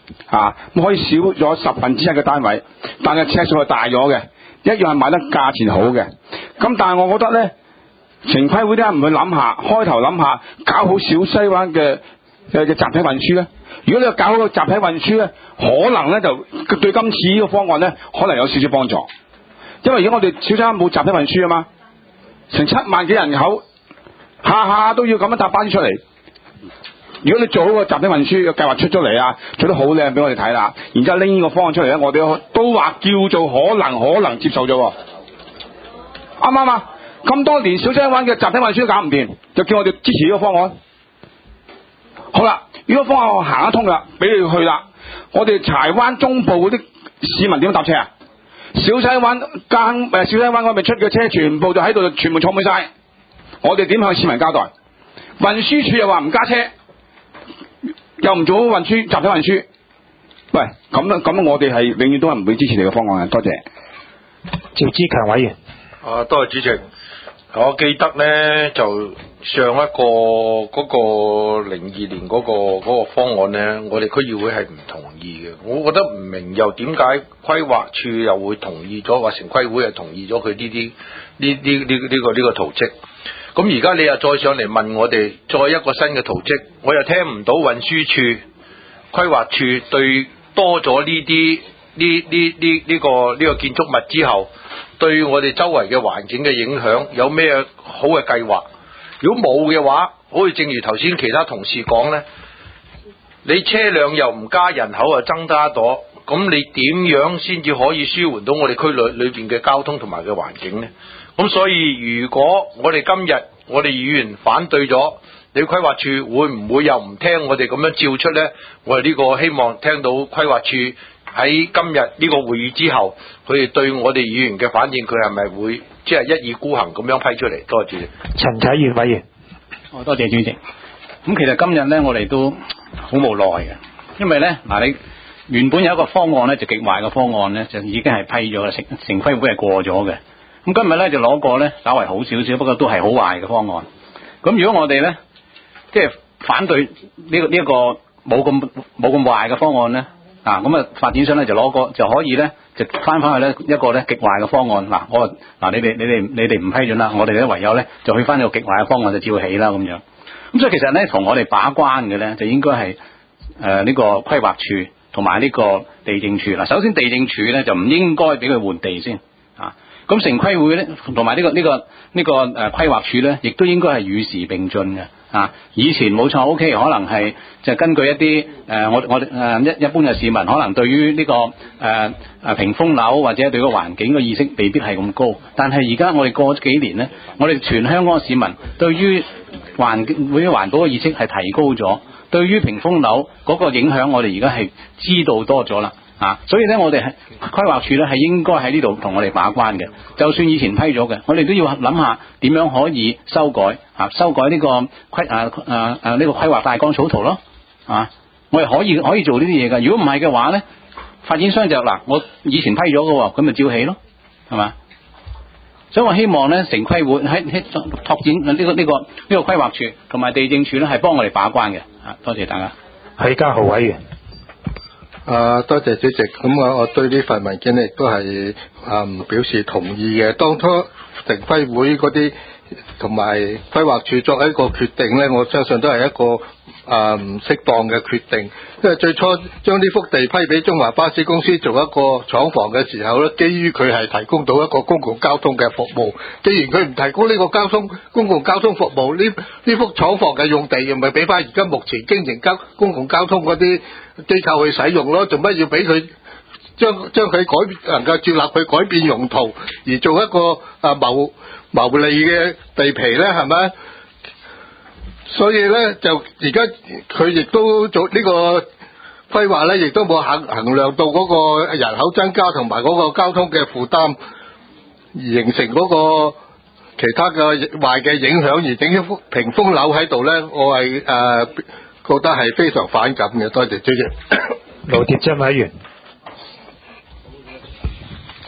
咁可以少咗1/10嘅單位，但係尺數係大咗嘅，一樣係賣得價錢好嘅。咁但係我覺得咧，城規會點解唔去諗下，開頭諗下搞好小西灣嘅集體運輸咧？如果你搞好個集體運輸咧，可能咧就對今次呢個方案咧，可能有少少幫助。因為而家我哋小西灣冇集體運輸啊嘛，成7萬幾人口，下下都要咁樣搭巴士出嚟。如果你做好個集體運輸嘅計劃出咗嚟啊，做得好靚俾我哋睇啦，然之後拎呢個方案出嚟咧，我哋都話叫做可能接受咗，啱唔啱啊？咁多年小西灣嘅集體運輸都搞唔掂，就叫我哋支持呢個方案。好啦，呢個方案我行得通啦，俾你去啦。我哋柴灣中部嗰啲市民點樣搭車啊？小西灣小西灣嗰邊出嘅車全部就喺度，全部坐滿晒。我哋點向市民交代？運輸署又話唔加車，又唔做好運輸集體運輸。喂，咁我哋係永遠都係唔會支持你嘅方案嘅。多謝。 趙志強委員。 多謝主席。我記得呢，就上一個嗰個02年嗰個方案呢，我哋區議會係唔同意嘅。我覺得唔明又點解規劃處又會同意咗，或城規會又同意咗佢呢個圖則。咁而家你又再上嚟問我哋再一個新嘅圖則，我又聽唔到運輸處、規劃處對多咗呢個建築物之後，對我哋周圍嘅環境嘅影響有咩好嘅計劃？如果冇嘅話，好似正如頭先其他同事講呢，你車輛又唔加，人口又增加咗，咁你點樣先至可以舒緩到我哋區裏邊嘅交通同埋嘅環境呢？咁所以如果我哋今日我哋議員反對咗，你規劃處會唔會又唔聽我哋咁樣照出呢？我哋呢個希望聽到規劃處喺今日呢個會議之後，佢哋對我哋議員嘅反應，佢係咪會即係一意孤行咁樣批出嚟？多謝主席。 陳啟源委員。 多謝主席。咁其實今日呢，我哋都好無奈嘅，因為呢，你原本有一個方案呢，就極壞嘅方案呢，就已經係批咗啦，城規會係過咗嘅。咁今日咧就攞個咧稍為好少少，不過都係好壞嘅方案。咁如果我哋咧即係反對呢個冇咁壞嘅方案咧，咁啊發展商咧就攞個就可以咧就翻去咧一個咧極壞嘅方案。你哋唔批准啦，我哋咧唯有咧就去翻呢個極壞嘅方案就照起啦咁樣。咁所以其實咧同我哋把關嘅咧就應該係呢個規劃處同埋呢個地政處啦。首先地政處咧就唔應該俾佢換地先。咁城規會咧，同埋呢個規劃處咧，亦都應該係與時並進嘅。以前冇錯 ，OK， 可能係就根據一啲我一般嘅市民，可能對於呢個屏風樓或者對個環境嘅意識未必係咁高。但係而家我哋過咗幾年咧，我哋全香港嘅市民對於環保嘅意識係提高咗，對於屏風樓嗰個影響，我哋而家係知道多咗啦。所以咧，我哋係規劃處咧係應該喺呢度同我哋把關嘅。就算以前批咗嘅，我哋都要諗下點樣可以修改呢個呢個規劃大綱草圖咯。我哋可以做呢啲嘢㗎。如果唔係嘅話咧，發展商就我以前批咗嘅喎，咁咪照起咯，係嘛？所以我希望咧，城規會喺拓展呢個規劃處同埋地政處咧係幫我哋把關嘅。多謝大家。 許家豪委員。 多謝主席。咁我對呢份文件亦都係表示同意嘅。當初城規會嗰啲同埋規劃處作一個決定呢，我相信都係一個唔適當嘅決定。因為最初將呢幅地批俾中華巴士公司做一個廠房嘅時候呢，基於佢係提供到一個公共交通嘅服務。既然佢唔提供呢個公共交通服務，呢幅廠房嘅用地，又咪俾翻而家目前經營公共交通嗰啲機構去使用咯？做乜要俾佢將佢能夠接納佢改變用途，而做一個牟利嘅地皮呢？係咪？所以呢，就而家佢亦都做呢個規劃呢，亦都冇衡量到嗰個人口增加同埋嗰個交通嘅負擔，而形成嗰個其他嘅壞嘅影響，而整一幅屏風樓喺度呢，我係覺得係非常反感嘅。多謝主席。 盧鐵珍委員。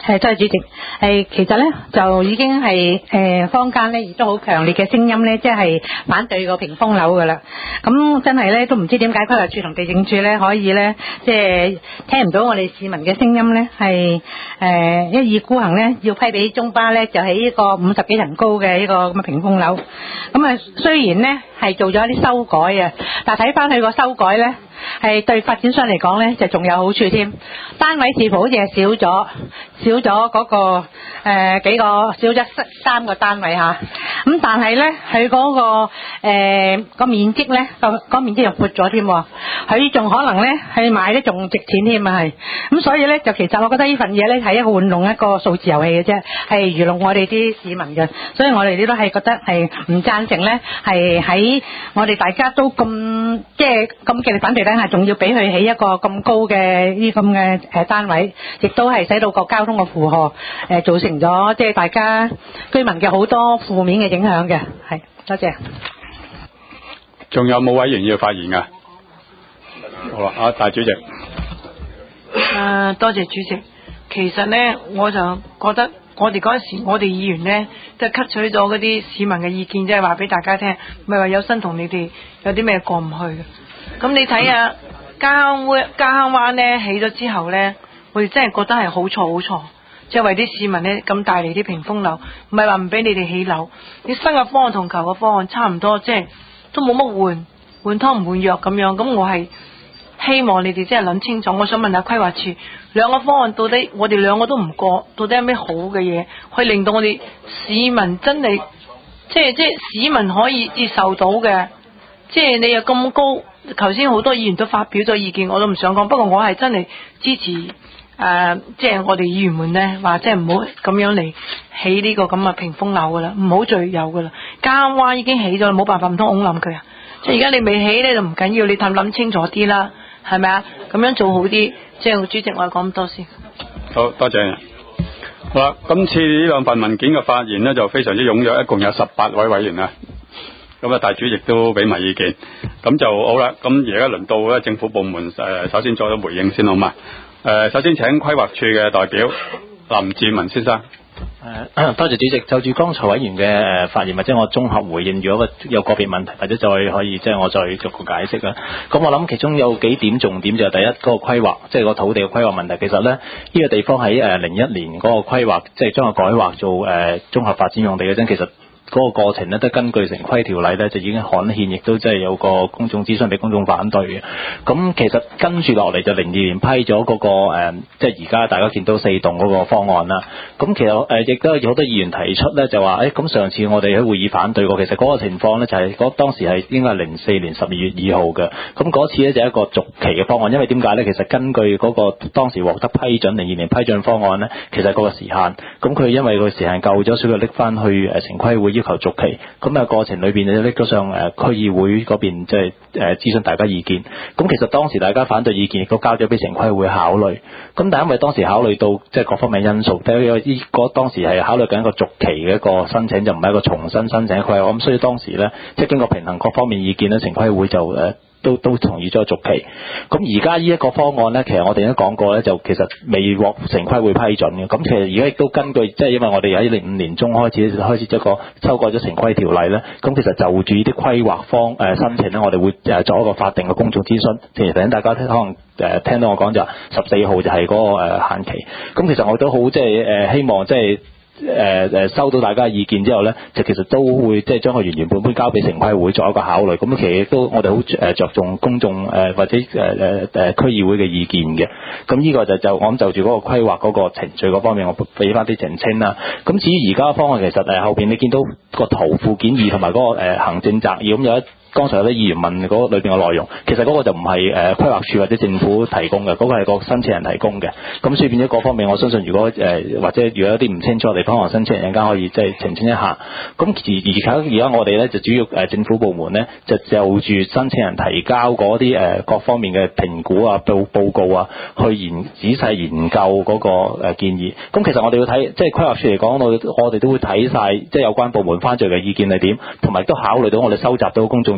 係，多謝主席。其實咧就已經係坊間咧亦都好強烈嘅聲音咧，即係反對個屏風樓噶啦。咁真係咧都唔知點解規劃署同地政署咧可以咧即係聽唔到我哋市民嘅聲音咧，係一意孤行咧要批俾中巴咧就喺呢個50幾層高嘅呢個咁嘅屏風樓。咁啊雖然咧係做咗一啲修改啊，但係睇翻佢個修改咧係對發展商嚟講咧就仲有好處添。單位似乎好似係少咗嗰個幾個少咗3個單位嚇，咁但係咧佢嗰個個面積咧個面積又闊咗添，佢仲可能咧係賣得仲值錢添啊係，咁所以咧就其實我覺得呢份嘢咧係一個玩弄一個數字遊戲嘅啫，係愚弄我哋啲市民嘅，所以我哋呢都係覺得係唔贊成咧，係喺我哋大家都咁即係咁極力反對底下，仲要俾佢起一個咁高嘅呢咁嘅單位，亦都係使到個交通嘅負荷造成咗即係大家居民嘅好多負面嘅影響嘅，係多謝。 仲有冇委員要發言㗎？好啦，大主席。 多謝主席。其實呢，我就覺得我哋嗰陣時，我哋議員呢，都係吸取咗嗰啲市民嘅意見，即係話俾大家聽，唔係話有心同你哋有啲咩過唔去嘅。咁你睇下家鄉灣呢起咗之後呢，我哋真係覺得係好錯，即係為啲市民呢咁帶嚟啲屏風樓，唔係話唔俾你哋起樓。你新嘅方案同舊嘅方案差唔多，即係都冇乜換湯唔換藥咁樣。咁我係希望你哋真係諗清楚。我想問下規劃處，兩個方案到底我哋兩個都唔過，到底有咩好嘅嘢可以令到我哋市民真係即係市民可以接受到嘅？即係你又咁高，頭先好多議員都發表咗意見，我都唔想講。不過我係真係支持即係我哋議員們呢話，即係唔好咁樣嚟起呢個咁嘅屏風樓噶啦，唔好再有噶啦。家灣已經起咗，冇辦法唔通㧬冧佢啊！即係而家你未起呢，就唔緊要，你諗清楚啲啦，係咪啊？咁樣做好啲。即係主席，我講咁多先。 好多謝。好啦，今次呢兩份文件嘅發言呢，就非常之踴躍，一共有18位委員啊。咁啊，大主席都俾埋意見，咁就好啦。咁而家輪到咧政府部門首先作咗回應先好嘛？首先請規劃處嘅代表林志文先生。 多謝主席。就住剛才委員嘅發言，或者我綜合回應，如果有個別問題，或者再可以即係我再逐個解釋啦。咁我諗其中有幾點重點就係第一嗰個規劃，即係個土地嘅規劃問題。其實咧呢個地方喺01年嗰個規劃，即係將佢改劃做綜合發展用地嘅啫。其實嗰個過程咧都根據城規條例咧就已經刊憲，亦都即係有個公眾諮詢俾公眾反對嘅。咁其實跟住落嚟就02年批咗嗰個即係而家大家見到4棟嗰個方案啦。咁其實亦都有好多議員提出咧，就話咁上次我哋喺會議反對過，其實嗰個情況咧就係當時係應該係04年12月2號嘅。咁嗰次咧就係一個續期嘅方案，因為點解咧？其實根據嗰個當時獲得批准02年批准方案咧，其實嗰個時限，咁佢因為個時限夠咗，所以拎翻去城規會要求續期。咁過程裏邊就拎咗上區議會嗰邊，即係諮詢大家意見。咁其實當時大家反對意見亦都交咗俾城規會考慮。咁但係因為當時考慮到即係各方面因素，因為當時係考慮緊一個續期嘅一個申請，就唔係一個重新申請嘅規劃。咁所以當時咧，即係經過平衡各方面意見咧，城規會就都同意咗續期。咁而家呢一個方案咧，其實我哋都講過咧，就其實未獲城規會批准嘅。咁其實而家亦都根據，即係因為我哋喺05年中開始咗個修改咗城規條例咧，咁其實就住呢啲規劃申請咧，我哋會做一個法定嘅公眾諮詢。其實等大家可能聽到我講就14號就係嗰個限期。咁其實我都好即係希望即係收到大家嘅意見之後咧，就其實都會即係將佢原本本交俾城規會作一個考慮。咁其實亦都我哋好着重公眾或者區議會嘅意見嘅。咁呢個我諗就住嗰個規劃嗰個程序嗰方面，我俾翻啲澄清啦。咁至於而家嘅方案，其實後邊你見到個圖附件2同埋嗰個行政摘要，咁有一剛才有啲議員問嗰裏邊嘅內容，其實嗰個就唔係規劃署或者政府提供嘅，嗰個係個申請人提供嘅。咁所以變咗各方面，我相信如果或者如果有啲唔清楚嘅地方，可能申請人陣間可以即係澄清一下。咁而家我哋咧就主要政府部門咧就住申請人提交嗰啲各方面嘅評估啊、報告啊，去仔細研究嗰個建議。咁其實我哋要睇，即係規劃署嚟講，我哋都會睇晒即係有關部門翻嚟嘅意見係點，同埋都考慮到我哋收集到公眾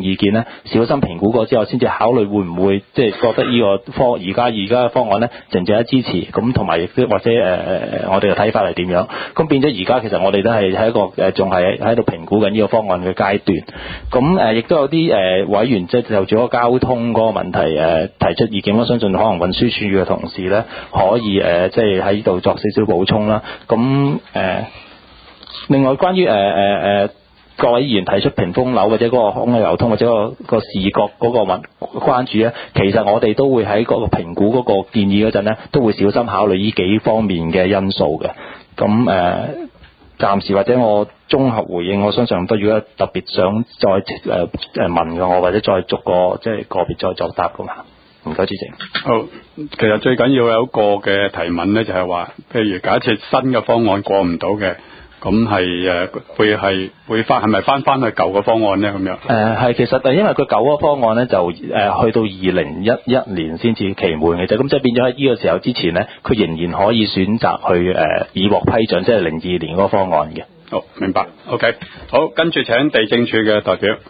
意見咧，小心評估過之後，先至考慮會唔會即係覺得呢個而家嘅方案咧，值唔值得支持？咁同埋亦都或者我哋嘅睇法係點樣？咁變咗而家其實我哋都係喺一個仲係喺度評估緊呢個方案嘅階段。咁亦都有啲委員即係就住個交通嗰個問題提出意見，我相信可能運輸署嘅同事咧可以即係喺呢度作少少補充啦。咁另外關於各位議員提出屏風樓或者嗰個空氣流通或者個視覺嗰個關注咧，其實我哋都會喺嗰個評估嗰個建議嗰陣咧，都會小心考慮呢幾方面嘅因素嘅。咁暫時或者我綜合回應，我相信都如果特別想再問嘅，我或者再逐個即係個別再作答噶嘛。唔該，主席。 好，其實最緊要有一個嘅提問咧，就係話，譬如假設新嘅方案過唔到嘅。咁係會係咪翻去舊嘅方案咧？咁樣係其實因為佢舊個方案咧就去到2011年先至期滿嘅啫，咁即係變咗喺呢個時候之前咧，佢仍然可以選擇去已獲批准，即係02年嗰個方案嘅。 好，明白。OK， 好，跟住請地政處嘅代表。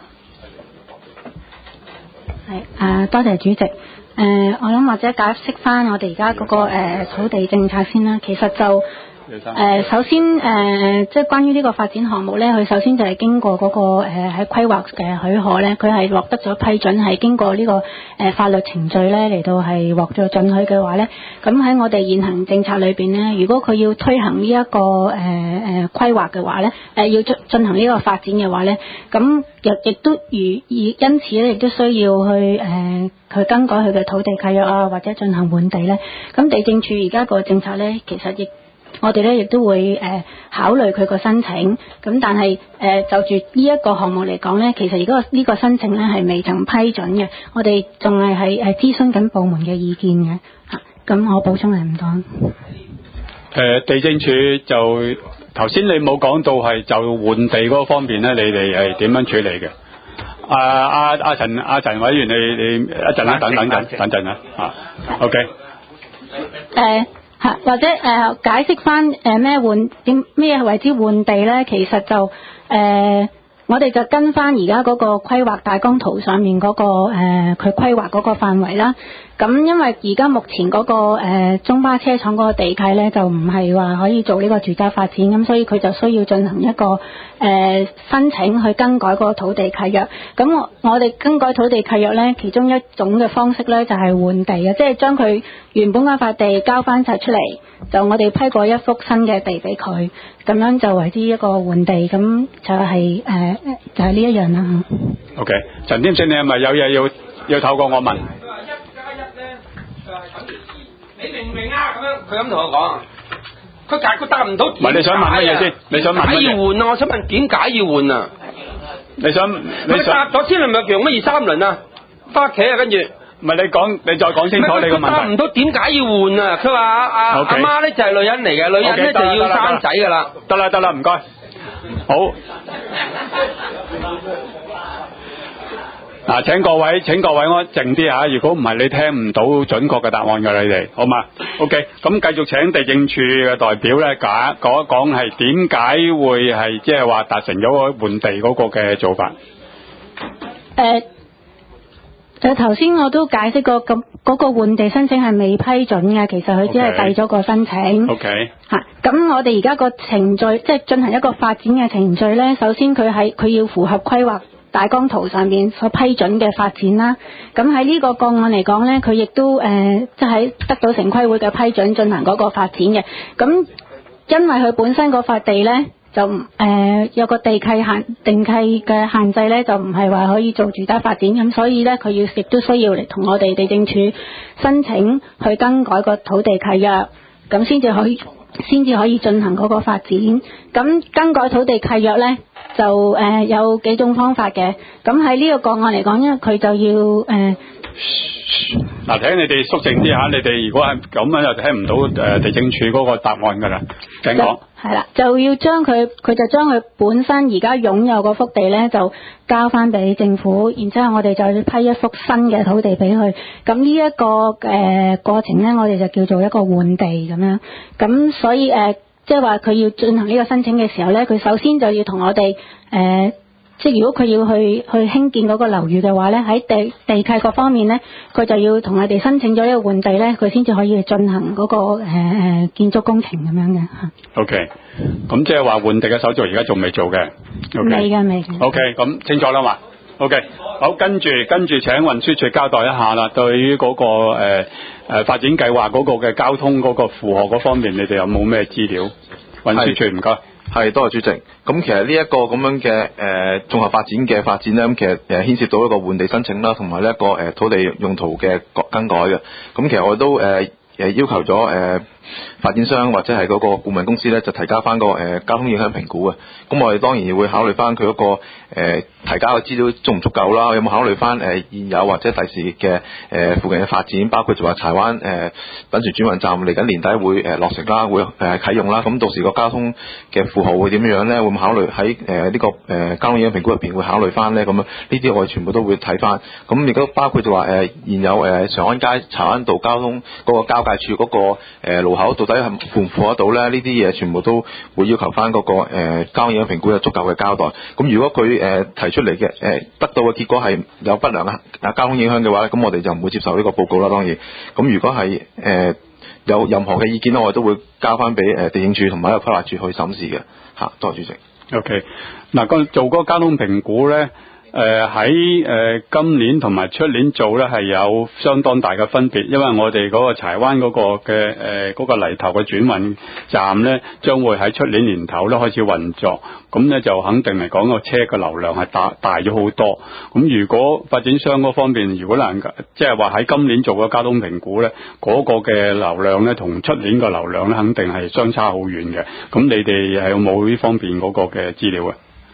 係多謝主席。我諗或者解釋翻我哋而家嗰個土地政策先啦。其實就首先即係關於呢個發展項目咧，佢首先就係經過嗰個喺規劃嘅許可咧，佢係獲得咗批准，係經過呢個法律程序咧嚟到係獲咗准許嘅話咧，咁喺我哋現行政策裏邊咧，如果佢要推行呢一個規劃嘅話咧，要進行呢個發展嘅話咧，咁亦都因此咧，亦都需要去更改佢嘅土地契約啊，或者進行換地咧。咁地政處而家個政策咧，其實我哋咧亦都會考慮佢個申請，咁但係就住呢一個項目嚟講咧，其實而家呢個申請咧係未曾批准嘅，我哋仲係諮詢緊部門嘅意見嘅。咁我補充係唔多。 地政處就頭先你冇講到係就換地嗰個方面咧，你哋係點樣處理嘅？阿陳委員，你一陣啦，等陣啊 ，OK。 或者解釋翻咩為之換地咧？其實就我哋就跟翻而家嗰個規劃大綱圖上面嗰個佢規劃嗰個範圍啦。咁因為而家目前嗰個中巴車廠嗰個地契咧，就唔係話可以做呢個住宅發展，咁所以佢就需要進行一個申請去更改個土地契約。咁我哋更改土地契約咧，其中一種嘅方式咧就係換地嘅，即係將佢原本嗰塊地交翻晒出嚟，就我哋批過一幅新嘅地俾佢，咁樣就為之一個換地，咁就係就係呢一樣啦。 OK， 陳添正，你係咪有嘢要透過我問？ 你明唔明啊？咁樣佢咁同我講，佢答唔到。唔係你想問乜嘢先？你想問乜嘢？ 點解要換啊？我想問點解要換啊？你答咗先，係咪用乜2-3輪啊？翻屋企啊，跟住。 唔係你再講清楚你個問題。答唔到點解要換啊？佢話阿媽咧就係女人嚟嘅，女人咧就要生仔㗎啦。 得啦，唔該。好。嗱，請各位安靜啲嚇，如果唔係你聽唔到準確嘅答案㗎，你哋好嘛 ？OK， 咁繼續請地政處嘅代表咧講一講係點解會係即係話達成咗個換地嗰個嘅做法。 就頭先我都解釋過，咁嗰個換地申請係未批准嘅，其實佢只係遞咗個申請。 OK。 咁我哋而家個程序，即係進行一個發展嘅程序咧，首先佢要符合規劃大綱圖上面所批准嘅發展啦。咁喺呢個個案嚟講咧，佢亦都即係得到城規會嘅批准進行嗰個發展嘅。咁因為佢本身嗰塊地咧，就有個地契定契嘅限制咧，就唔係話可以做住宅發展，咁所以咧佢亦都需要嚟同我哋地政處申請去更改個土地契約，咁先至可以進行嗰個發展。咁更改土地契約咧，就有幾種方法嘅。咁喺呢個個案嚟講，因為佢就要嗱，請你哋肅靜啲下，你哋如果係咁樣就聽唔到地政處嗰個答案㗎啦。請講。係啦，就要將佢就將佢本身而家擁有嗰幅地咧，就交翻俾政府，然之後我哋就批一幅新嘅土地俾佢。咁呢一個過程咧，我哋就叫做一個換地咁樣。咁所以即係話佢要進行呢個申請嘅時候咧，佢首先就要同我哋即係如果佢要去興建嗰個樓宇嘅話咧，喺地契各方面咧，佢就要同我哋申請咗呢個換地咧，佢先至可以進行嗰個建築工程咁樣嘅嚇。 OK， 咁即係話換地嘅手續而家仲未做嘅。 未嘅。 OK， 咁清楚啦嘛。OK， 好，跟住請運輸署交代一下啦，對於嗰個發展計劃嗰個嘅交通嗰個負荷嗰方面，你哋有冇咩資料？運輸署唔該。 係，多謝主席。咁其實呢一個咁樣嘅綜合發展嘅發展咧，咁其實牽涉到一個換地申請啦，同埋呢一個土地用途嘅更改嘅。咁其實我都要求咗發展商或者係嗰個顧問公司咧，就提交翻個交通影響評估嘅。咁我哋當然會考慮翻佢嗰個提交嘅資料足唔足夠啦，有冇考慮翻現有或者第時嘅附近嘅發展，包括就話柴灣躉船轉運站嚟緊年底會落成啦，會啟用啦。咁到時個交通嘅負荷會點樣咧？會唔會考慮喺呢個交通影響評估入邊會考慮翻咧？咁樣呢啲我哋全部都會睇翻。咁亦都包括就話現有常安街柴灣道交通嗰個交界處嗰個路口到底係符唔符合到咧？呢啲嘢全部都會要求翻嗰個交通影響評估有足夠嘅交代。咁如果佢提出嚟嘅得到嘅結果係有不良嘅交通影響嘅話咧，咁我哋就唔會接受呢個報告啦。當然，咁如果係有任何嘅意見咧，我哋都會交翻俾地政署同埋一個規劃署去審視嘅嚇。多謝主席。OK， 嗱，做嗰個交通評估咧。喺今年同埋出年做咧係有相當大嘅分別，因為我哋嗰個柴灣嗰個嘅嗰個泥頭嘅轉運站咧，將會喺出年年頭咧開始運作，咁咧就肯定嚟講個車嘅流量係大咗好多。咁如果發展商嗰方面如果能夠即係話喺今年做個交通評估咧，嗰個嘅流量咧同出年嘅流量咧肯定係相差好遠嘅。咁你哋係有冇呢方面嗰個嘅資料啊？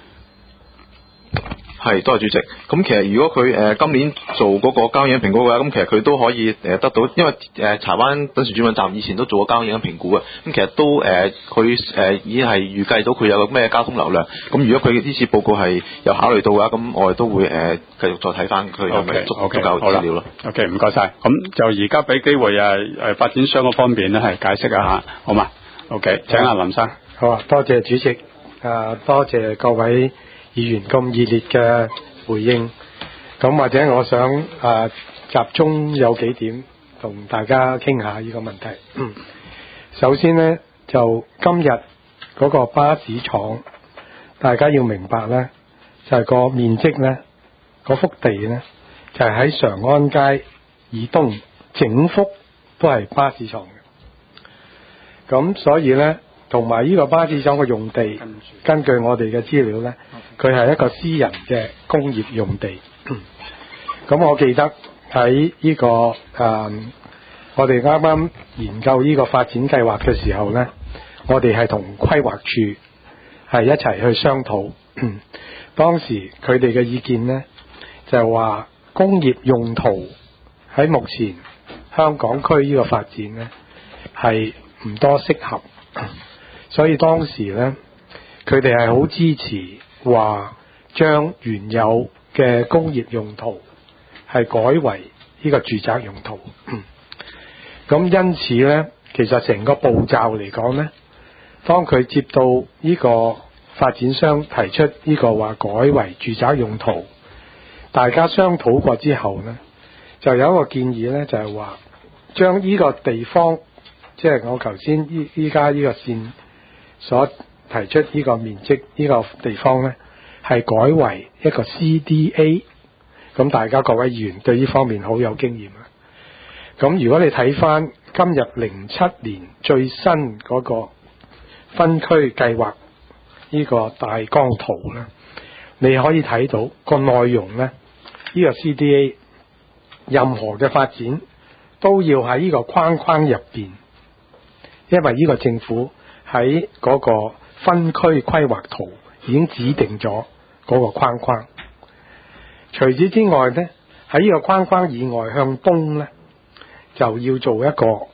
係，多謝主席。咁其實如果佢今年做嗰個交通影響評估嘅話，咁其實佢都可以得到，因為柴灣躉船轉運站以前都做過交通影響評估嘅，咁其實都佢已經係預計到佢有個咩交通流量。咁如果佢呢次報告係有考慮到嘅話，咁我哋都會繼續再睇翻佢有冇足夠資料咯。 OK， 唔該晒。咁就而家俾機會發展商嗰方面咧係解釋一下，好嘛 ？OK， 請阿林生。 好啊，多謝主席，多謝各位議員咁熱烈嘅回應，咁或者我想集中有幾點同大家傾下呢個問題。首先呢，就今日嗰個巴士廠，大家要明白呢，就係個面積呢，嗰幅地呢，就係喺常安街以東，整幅都係巴士廠嘅。咁所以呢，同埋呢個巴士廠嘅用地，根據我哋嘅資料呢，佢係一個私人嘅工業用地。咁我記得喺呢個我哋啱啱研究呢個發展計劃嘅時候呢，我哋係同規劃處係一齊去商討。當時佢哋嘅意見呢，就係話工業用途喺目前香港區呢個發展呢，係唔多適合。所以當時呢，佢哋係好支持話將原有嘅工業用途係改為呢個住宅用途。咁因此呢，其實成個步驟嚟講呢，當佢接到呢個發展商提出呢個話改為住宅用途，大家商討過之後呢，就有一個建議呢，就係話將呢個地方，即係我頭先依家呢個線所提出呢個面積呢個地方呢，係改為一個 CDA。咁大家各位議員對呢方面好有經驗啊。咁如果你睇翻今日07年最新嗰個分區計劃呢個大綱圖呢，你可以睇到個內容呢，呢個 CDA 任何嘅發展都要喺呢個框框入邊，因為呢個政府喺嗰個分區規劃圖已經指定咗嗰個框框。除此之外呢，喺呢個框框以外向東呢，就要做一個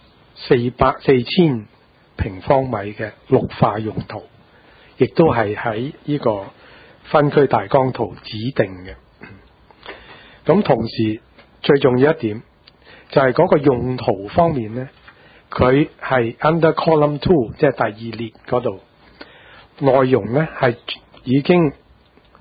4000平方米嘅綠化用途，亦都係喺呢個分區大綱圖指定嘅。咁同時最重要一點就係嗰個用途方面呢，佢係 under column 2，即係第2列嗰度，內容呢係已經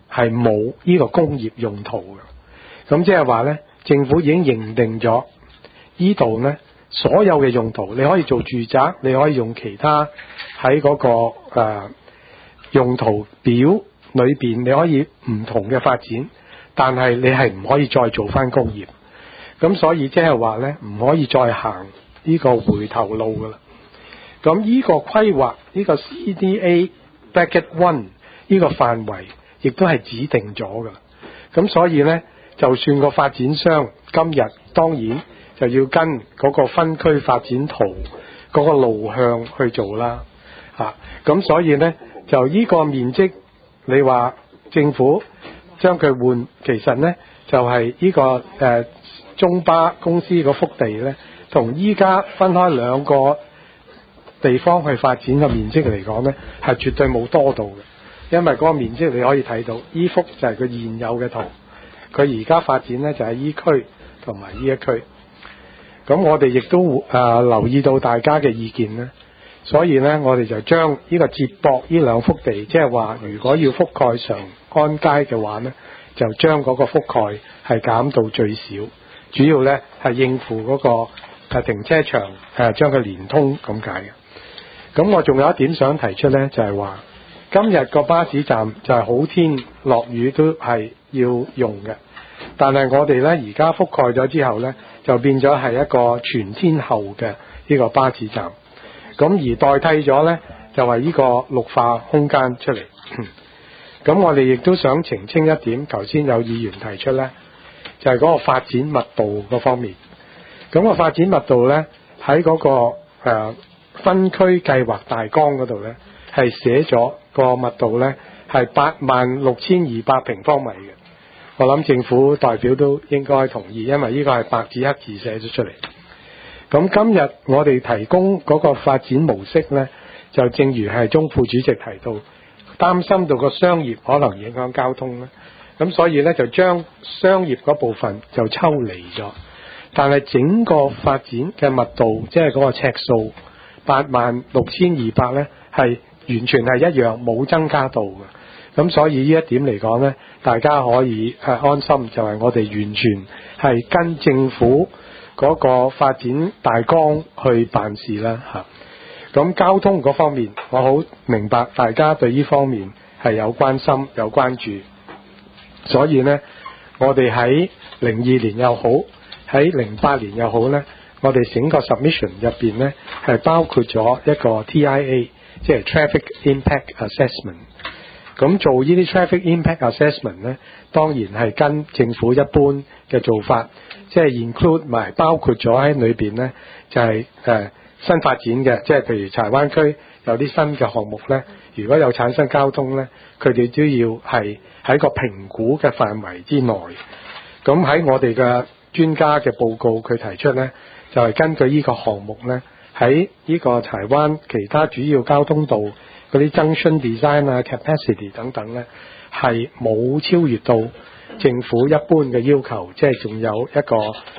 係冇呢個工業用途嘅。咁即係話呢，政府已經認定咗呢度呢所有嘅用途，你可以做住宅，你可以用其他喺嗰個用途表裏邊，你可以唔同嘅發展，但係你係唔可以再做翻工業。咁所以即係話呢，唔可以再行呢個回頭路噶啦。咁呢個規劃呢個 CDA Bracket 1呢個範圍亦都係指定咗噶啦。咁所以呢，就算個發展商今日當然就要跟嗰個分區發展圖嗰個路向去做啦。咁所以呢，就呢個面積你話政府將佢換，其實呢就係呢個中巴公司個幅地呢，同依家分開兩個地方去發展嘅面積嚟講呢，係絕對冇多到嘅。因為嗰個面積你可以睇到，依幅就係佢現有嘅圖，佢而家發展呢就係依區同埋依一區。咁我哋亦都留意到大家嘅意見呢，所以呢，我哋就將呢個接駁呢兩幅地，即係話如果要覆蓋常安街嘅話呢，就將嗰個覆蓋係減到最少，主要呢係應付嗰個停車場將佢連通咁解嘅。咁我仲有一點想提出呢，就係話今日個巴士站就係好天落雨都係要用嘅，但係我哋呢而家覆蓋咗之後呢，就變咗係一個全天候嘅呢個巴士站，咁而代替咗呢，就係呢個綠化空間出嚟。咁我哋亦都想澄清一點，頭先有議員提出呢，就係嗰個發展密度嗰方面。咁個發展密度呢，喺嗰個分區計劃大綱嗰度呢，係寫咗個密度呢係86,200平方米嘅。我諗政府代表都應該同意，因為呢個係白紙黑字寫咗出嚟。咁今日我哋提供嗰個發展模式呢，就正如係鍾副主席提到，擔心到個商業可能影響交通呢，咁所以呢，就將商業嗰部分就抽離咗，但係整個發展嘅密度，即係嗰個尺數86,200呢，係完全係一樣，冇增加到嘅。咁所以呢一點嚟講呢，大家可以安心，就係我哋完全係跟政府嗰個發展大綱去辦事啦嚇。咁交通嗰方面，我好明白大家對呢方面係有關心有關注，所以呢，我哋喺02年又好，喺08年又好呢，我哋整個 submission 入邊呢，係包括咗一個 TIA， 即係 Traffic Impact Assessment。咁做呢啲 Traffic Impact Assessment 呢，當然係跟政府一般嘅做法，即係 include 埋包括咗喺裏邊呢，就係新發展嘅，即係譬如柴灣區有啲新嘅項目呢，如果有產生交通呢，佢哋都要係喺個評估嘅範圍之內。咁喺我哋嘅專家嘅報告，佢提出呢，就係根據呢個項目呢，喺呢個柴灣其他主要交通道嗰啲 junction design 啊、capacity 等等呢，係冇超越到政府一般嘅要求，即係仲有一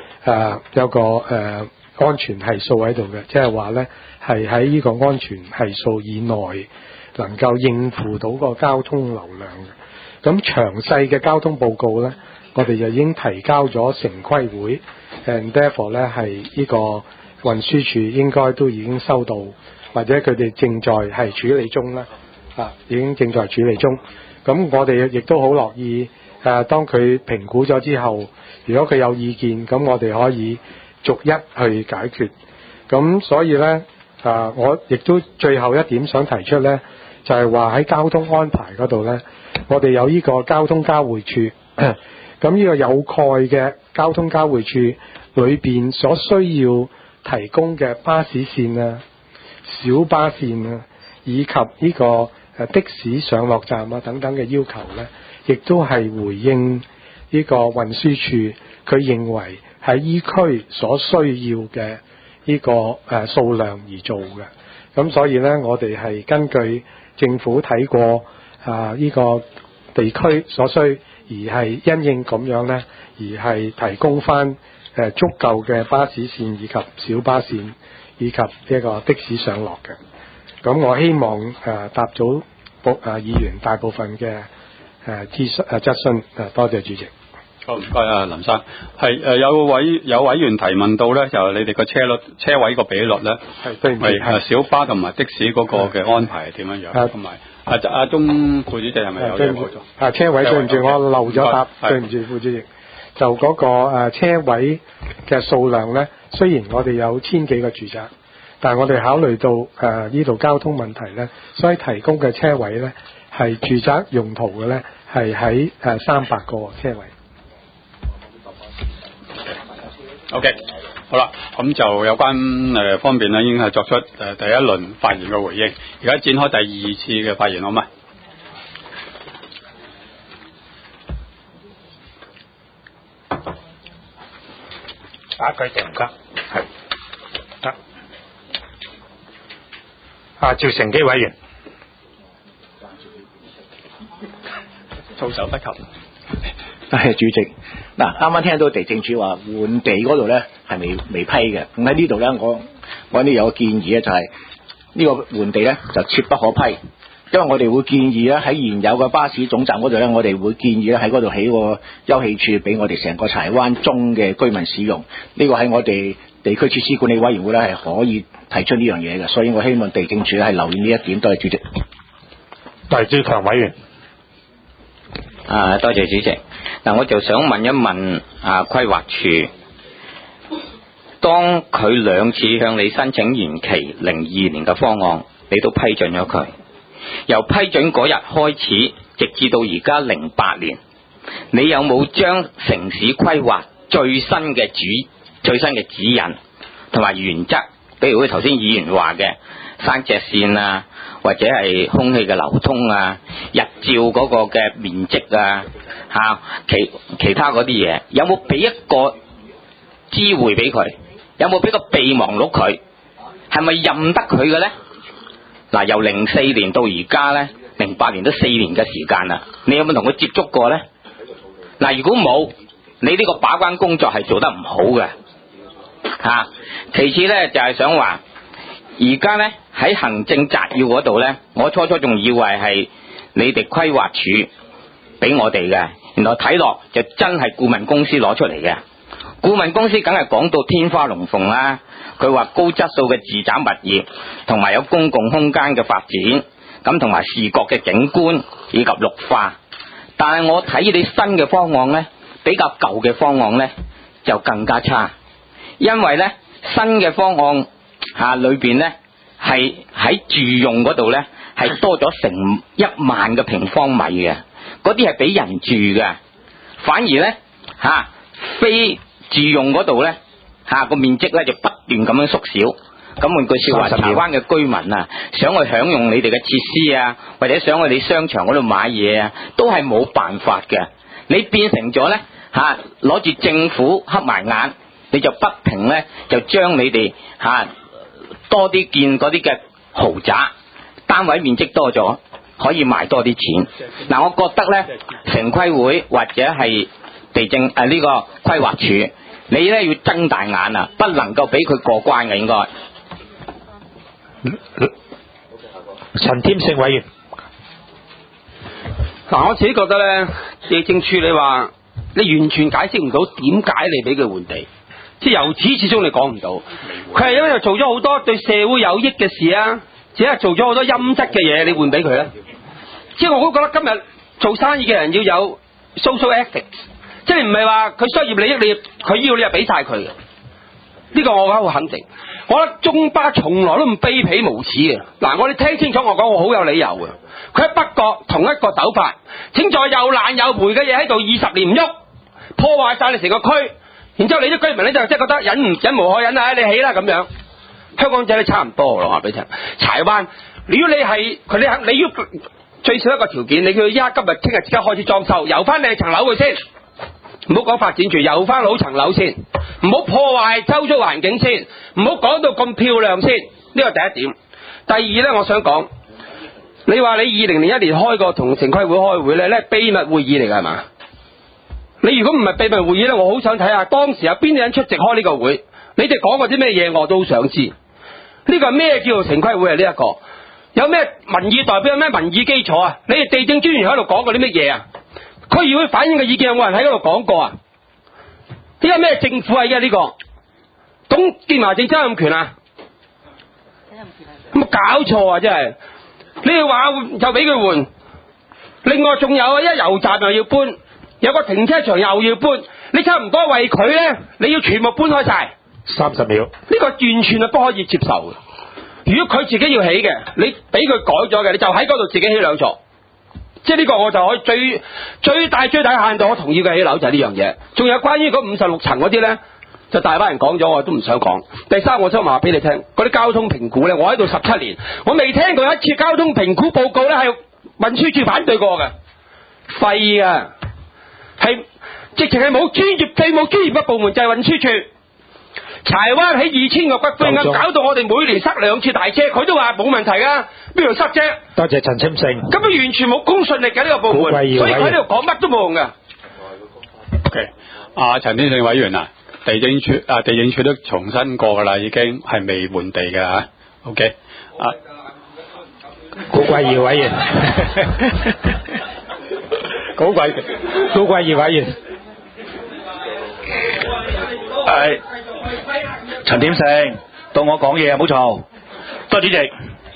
個安全係數喺度嘅，即係話呢係喺呢個安全係數以內能夠應付到個交通流量嘅。咁詳細嘅交通報告呢，我哋就已經提交咗城規會 and therefore 呢係呢個運輸署應該都已經收到，或者佢哋正在係處理中啦，已經正在處理中。咁我哋亦都好樂意當佢評估咗之後，如果佢有意見，咁我哋可以逐一去解決。咁所以呢，我亦都最後一點想提出呢，就係話喺交通安排嗰度呢，我哋有呢個交通交匯處。咁呢個有蓋嘅交通交匯處裏邊所需要提供嘅巴士線啊、小巴線啊，以及呢個的士上落站啊等等嘅要求呢，亦都係回應呢個運輸署佢認為喺依區所需要嘅呢個數量而做嘅。咁所以呢，我哋係根據政府睇過呢個地區所需，而係因應咁樣呢，而係提供翻足夠嘅巴士線以及小巴線以及呢個的士上落嘅。咁我希望答咗議員大部分嘅質詢。多謝主席。 好，唔該啊，林生。係有委員提問到咧，就你哋個車位個比率咧，係小巴同埋的士嗰個嘅安排係點樣樣？同埋阿鍾副主席係咪有嘢補充？ 車位對唔住，我漏咗答，對唔住副主席。就嗰個車位嘅數量咧，雖然我哋有1000幾個住宅，但係我哋考慮到呢度交通問題咧，所以提供嘅車位咧係住宅用途嘅咧，係喺300個車位。 OK， 好啦，咁就有關方面咧，已經係作出第一輪發言嘅回應，而家展開第2次嘅發言，好嗎？ 打舉定唔得，係得。趙成基委員， 措手不及。 多謝主席。嗱，啱啱聽到地政署話換地嗰度咧係未批嘅，咁喺呢度咧，我呢有個建議咧，就係呢個換地咧就切不可批，因為我哋會建議咧喺現有嘅巴士總站嗰度咧，我哋會建議咧喺嗰度起個休憩處俾我哋成個柴灣中嘅居民使用。呢個喺我哋地區設施管理委員會咧係可以提出呢樣嘢嘅，所以我希望地政署係留意呢一點。多謝主席。 黎志強委員。 多謝主席。嗱，我就想問一問規劃署，當佢2次向你申請延期02年嘅方案，你都批准咗佢，由批准嗰日開始，直至到而家08年，你有冇將城市規劃最新嘅指引同埋原則，比如好似頭先議員話嘅山脊線啊，或者係空氣嘅流通啊，日照嗰個嘅面積啊，其他嗰啲嘢，有冇俾一個知會俾佢？有冇俾個備忘錄佢？係咪任得佢嘅呢？嗱，由04年到而家呢，08年都4年嘅時間啦，你有冇同佢接觸過呢？嗱，如果冇，你呢個把關工作係做得唔好嘅。其次呢，就係想話，而家呢，喺行政摘要嗰度呢，我初仲以為係你哋規劃署俾我哋嘅，原來睇落就真係顧問公司攞出嚟嘅。顧問公司梗係講到天花龍鳳啦，佢話高質素嘅住宅物業同埋有公共空間嘅發展，咁同埋視覺嘅景觀以及綠化。但係我睇你新嘅方案呢，比較舊嘅方案呢就更加差，因為呢新嘅方案裏邊呢係喺住用嗰度呢係多咗成1萬個平方米嘅，嗰啲係俾人住嘅，反而呢非住用嗰度呢個面積呢就不斷咁樣縮小。咁換句說話，柴灣嘅居民想去享用你哋嘅設施啊，或者想去你商場嗰度買嘢啊，都係冇辦法嘅。你變成咗呢攞住政府黑埋眼，你就不停呢就將你哋多啲建嗰啲嘅豪宅單位面積多咗，可以賣多啲錢。嗱，我覺得呢城規會或者係地政呢個規劃署，你呢要睜大眼啊，不能夠俾佢過關嘅。應該陳添勝委員。 我自己覺得呢，地政處你話你完全解釋唔到點解你俾佢換地，即係由始至終你講唔到。佢係因為做咗好多對社會有益嘅事啊，只係做咗好多陰質嘅嘢，你換俾佢咧？即係我都覺得今日做生意嘅人要有 social ethics， 即係唔係話佢商業利益佢要你就俾晒佢嘅。呢個我覺得好肯定。我覺得中巴從來都唔卑鄙無恥嘅。嗱，我哋聽清楚我講，我好有理由嘅。佢喺北角同一個手法，整在又爛又霉嘅嘢喺度20年唔喐，破壞晒你成個區。然之後你啲居民咧就即係覺得忍無可忍啊！你起啦咁樣，香港仔都差唔多咯，話俾你聽。柴灣，如果你係佢，你要最少一個條件，你叫佢今日聽日即刻開始裝修，油翻你層樓佢先，唔好講發展住，油翻好層樓先，唔好破壞周遭環境先，唔好講到咁漂亮先。呢個第一點。第二咧，我想講，你話你2001年開過同城規會開會咧，秘密會議嚟㗎係嘛？你如果唔係秘密會議咧，我好想睇下當時有邊啲人出席開呢個會，你哋講過啲咩嘢我都想知。呢個咩叫做城規會啊？呢一個有咩民意代表，有咩民意基礎啊？你哋地政專員喺度講過啲乜嘢啊？區議會反映嘅意見有冇人喺嗰度講過啊？呢個咩政府啊？依家呢個董建華政責任權啊？有冇搞錯啊？真係你哋話就俾佢換，另外仲有啊，一油站又要搬，有個停車場又要搬，你差唔多為佢咧，你要全部搬開晒。 30秒。 呢個完全係不可以接受嘅。如果佢自己要起嘅，你俾佢改咗嘅，你就喺嗰度自己起兩座。即係呢個我就可以最大限度我同意佢起樓就係呢樣嘢。仲有關於嗰56層嗰啲咧，就大班人講咗，我都唔想講。第三，我想話俾你聽，嗰啲交通評估咧，我喺度17年，我未聽過一次交通評估報告咧係運輸署反對過嘅，廢啊！係直情係冇專業嘅部門就係運輸署。柴灣起2000個骨灰龕，搞到我哋每年塞2次大車，佢都話冇問題㗎，邊度塞啫？ 多謝陳清盛。 咁佢完全冇公信力嘅呢個部門，所以佢喺度講乜都冇用㗎。 OK， 陳天勝委員啊，地政處都重申過㗎啦，已經係未換地㗎嚇。OK， 高桂耀委員，高桂耀委員。 係陳點勝，到我講嘢啊，唔好嘈。多謝主席。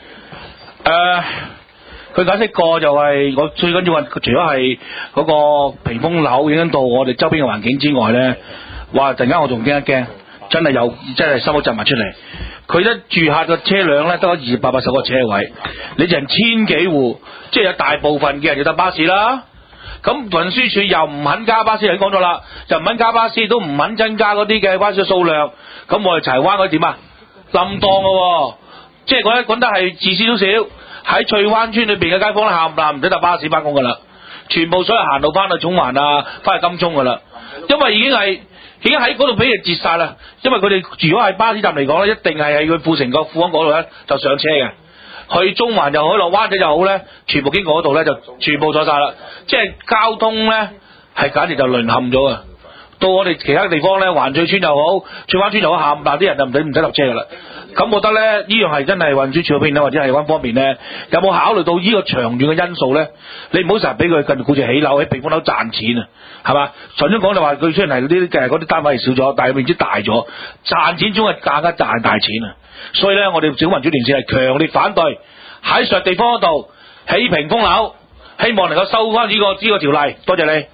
佢解釋過就係我最緊要話，除咗係嗰個屏風樓影響到我哋周邊嘅環境之外咧，哇！突然間我仲驚一驚，真係心口震埋出嚟。佢一住客嘅車輛咧，得咗280個車位，你成千幾戶，即係有大部分嘅人要搭巴士啦。咁運輸署又唔肯加巴士，已經講咗啦，就唔肯加巴士，都唔肯增加嗰啲嘅巴士數量。咁我哋柴灣嗰啲點啊？冧檔嘅，即係講得係自私少少。喺翠灣村裏邊嘅街坊咧，冚唪唥唔使搭巴士翻工噶啦，全部所有行路翻去涌環啊，翻去金鐘噶啦，因為已經喺嗰度俾人截晒啦。因為佢哋如果喺巴士站嚟講咧，一定係喺佢富城個富安嗰度咧就上車嘅。去中環又好，落灣仔又好咧，全部經過嗰度咧就全部坐晒啦。即係交通咧係簡直就淪陷咗啊！到我哋其他地方咧，環翠村又好，翠灣村又好，冚唪唥啲人就唔使落車噶啦。咁我覺得咧，呢樣係真係運輸署嗰邊咧，或者係灣方面咧，有冇考慮到呢個長遠嘅因素咧？你唔好成日俾佢近顧住起樓喺屏風樓賺錢啊，係嘛？純粹講就話佢雖然係嗰啲單位係少咗，但係面積大咗，賺錢總係更加賺大錢啊！所以咧，我哋小民主連線係強烈反對喺石地方嗰度起屏風樓，希望能夠收翻呢個條例。多謝你。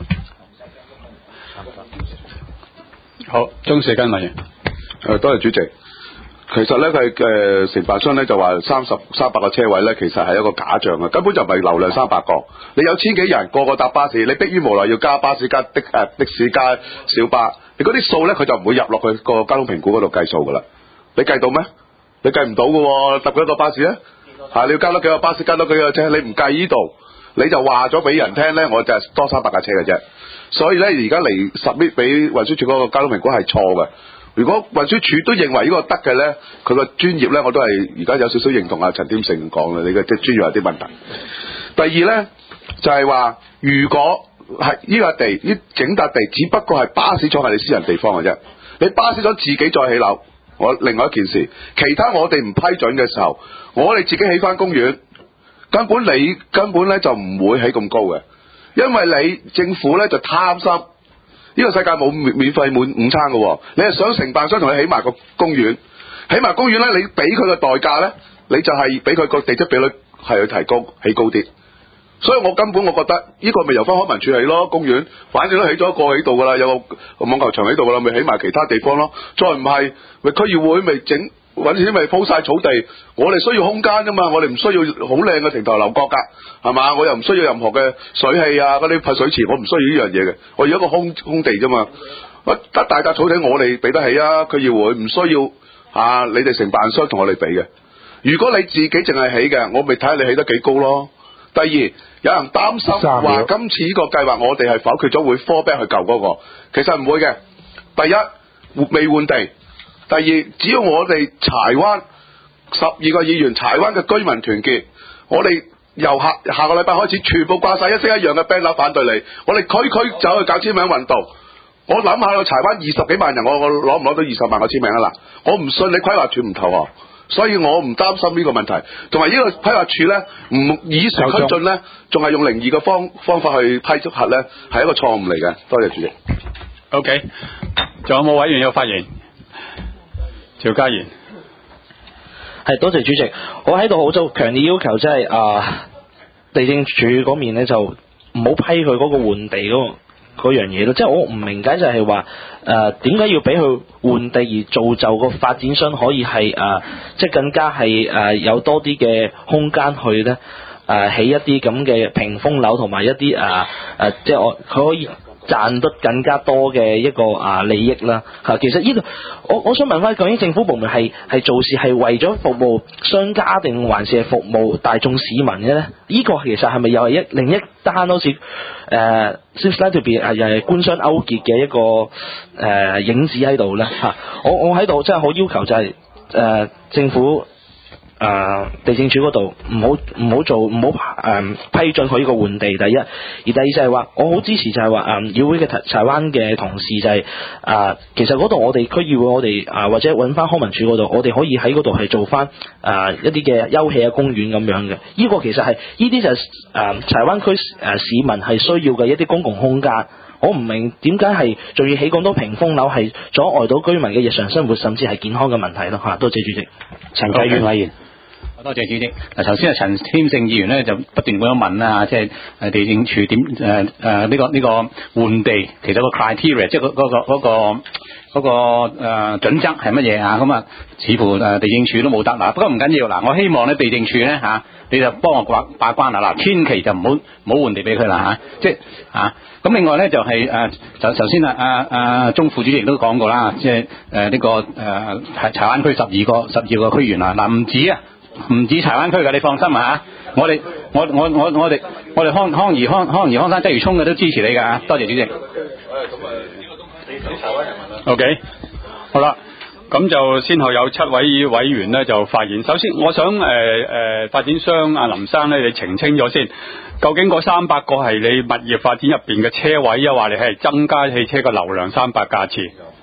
好，鍾士根委員。 多謝主席。其實咧，佢承辦商咧就話300個車位咧，其實係一個假象啊，根本就唔係流量300個。你有千幾人個個搭巴士，你迫於無奈要加巴士加的士加小巴，你嗰啲數咧佢就唔會入落去個交通評估嗰度計數噶啦。你計到咩？你計唔到㗎喎，搭幾多個巴士咧？你要加多幾個巴士，加多幾個車，你唔計呢度，你就話咗俾人聽咧，我就係多300架車嘅啫。所以咧，而家嚟submit俾運輸署嗰個交通評估係錯嘅。如果運輸署都認為呢個得嘅咧，佢個專業咧，我都係而家有少少認同阿陳添成講嘅，你嘅專業有啲問題。第二咧就係話，如果係呢個地呢整笪地，只不過係巴士廠係你私人地方嘅啫，你巴士廠自己再起樓，我另外一件事，其他我哋唔批准嘅時候，我哋自己起翻公園，根本咧就唔會起咁高嘅，因為你政府咧就貪心。呢個世界冇免費午餐嘅，你係想承辦商同你起埋個公園，起埋公園咧，你俾佢嘅代價咧，你就係俾佢個地積比率係去提高，起高啲。所以我根本覺得呢個咪由翻康文署起咯，公園反正都起咗一個喺度噶啦，有個網球場喺度噶啦，咪起埋其他地方咯。再唔係咪區議會咪整揾錢咪鋪晒草地？我哋需要空間啫嘛，我哋唔需要好靚嘅亭台樓閣㗎，係嘛？我又唔需要任何嘅水器啊，嗰啲噴水池，我唔需要呢樣嘢嘅。我要一個空地啫嘛，得大笪草地我哋俾得起啊，區議會唔需要你哋承辦商同我哋俾嘅。如果你自己淨係起嘅，我咪睇下你起得幾高咯。第二，有人擔心話今次呢個計劃我哋係否決咗會 fall back 去舊嗰個，其實唔會嘅。第一，未換地。第二，只要我哋柴灣12個議員，柴灣嘅居民團結，我哋由下個禮拜開始，全部掛晒一式一樣嘅 banner 反對你，我哋區區走去搞簽名運動。我諗下，個柴灣20幾萬人，我攞唔攞到20萬個簽名啊？嗱，我唔信你規劃處唔投喎， 所以我唔擔心呢個問題。同埋呢個規劃處咧，唔以城推進咧，仲係用02嘅方法去批核咧，係一個錯誤嚟嘅。多謝主席。 OK， 仲有冇委員有發言？趙家賢。 係，多謝主席。我喺度好就強烈要求，即係地政署嗰面咧就唔好批佢嗰個換地嗰樣嘢咯。即係我唔明解就係話點解要俾佢換地而造就個發展商可以係即係更加係有多啲嘅空間去咧起一啲咁嘅屏風樓同埋一啲即係佢可以賺得更加多嘅一個利益啦嚇。其實呢度我想問翻，究竟政府部門係做事係為咗服務商家定還是係服務大眾市民嘅咧？呢個其實係咪又係另一單好似seems like to be 又係官商勾結嘅一個影子喺度咧嚇？我喺度真係好要求就係政府地政署嗰度唔好批准佢呢個換地，第一。而第二就係話我好支持就係話議會嘅柴灣嘅同事就係其實嗰度我哋區議會我哋或者揾翻康文署嗰度，我哋可以喺嗰度係做翻一啲嘅休憩嘅公園咁樣嘅。呢個其實係呢啲就係柴灣區市民係需要嘅一啲公共空間。我唔明點解係仲要起咁多屏風樓，係阻礙到居民嘅日常生活，甚至係健康嘅問題咯嚇。多謝主席。 陳繼元委員。多謝主席。嗱，頭先陳添正議員咧就不斷咁樣問啦，即係地政署點呢個換地，其實個 criteria 即係嗰個準則係乜嘢啊？咁啊，似乎地政署都冇得嗱。不過唔緊要嗱，我希望咧地政署咧你就幫我把關啦嗱，千祈就唔好換地俾佢啦嚇，即係咁另外咧就係就頭先鍾副主席都講過啦，即係呢個柴灣區12個區員啦，嗱唔止柴灣區嘅，你放心啊！我哋康怡康山、鰂魚涌嘅都支持你㗎，多謝主席。 OK， 好啦，咁就先後有7位委員咧就發言。首先，我想發展商阿林生咧，你澄清咗先，究竟嗰300個係你物業發展入邊嘅車位，又話你係增加汽車嘅流量300架次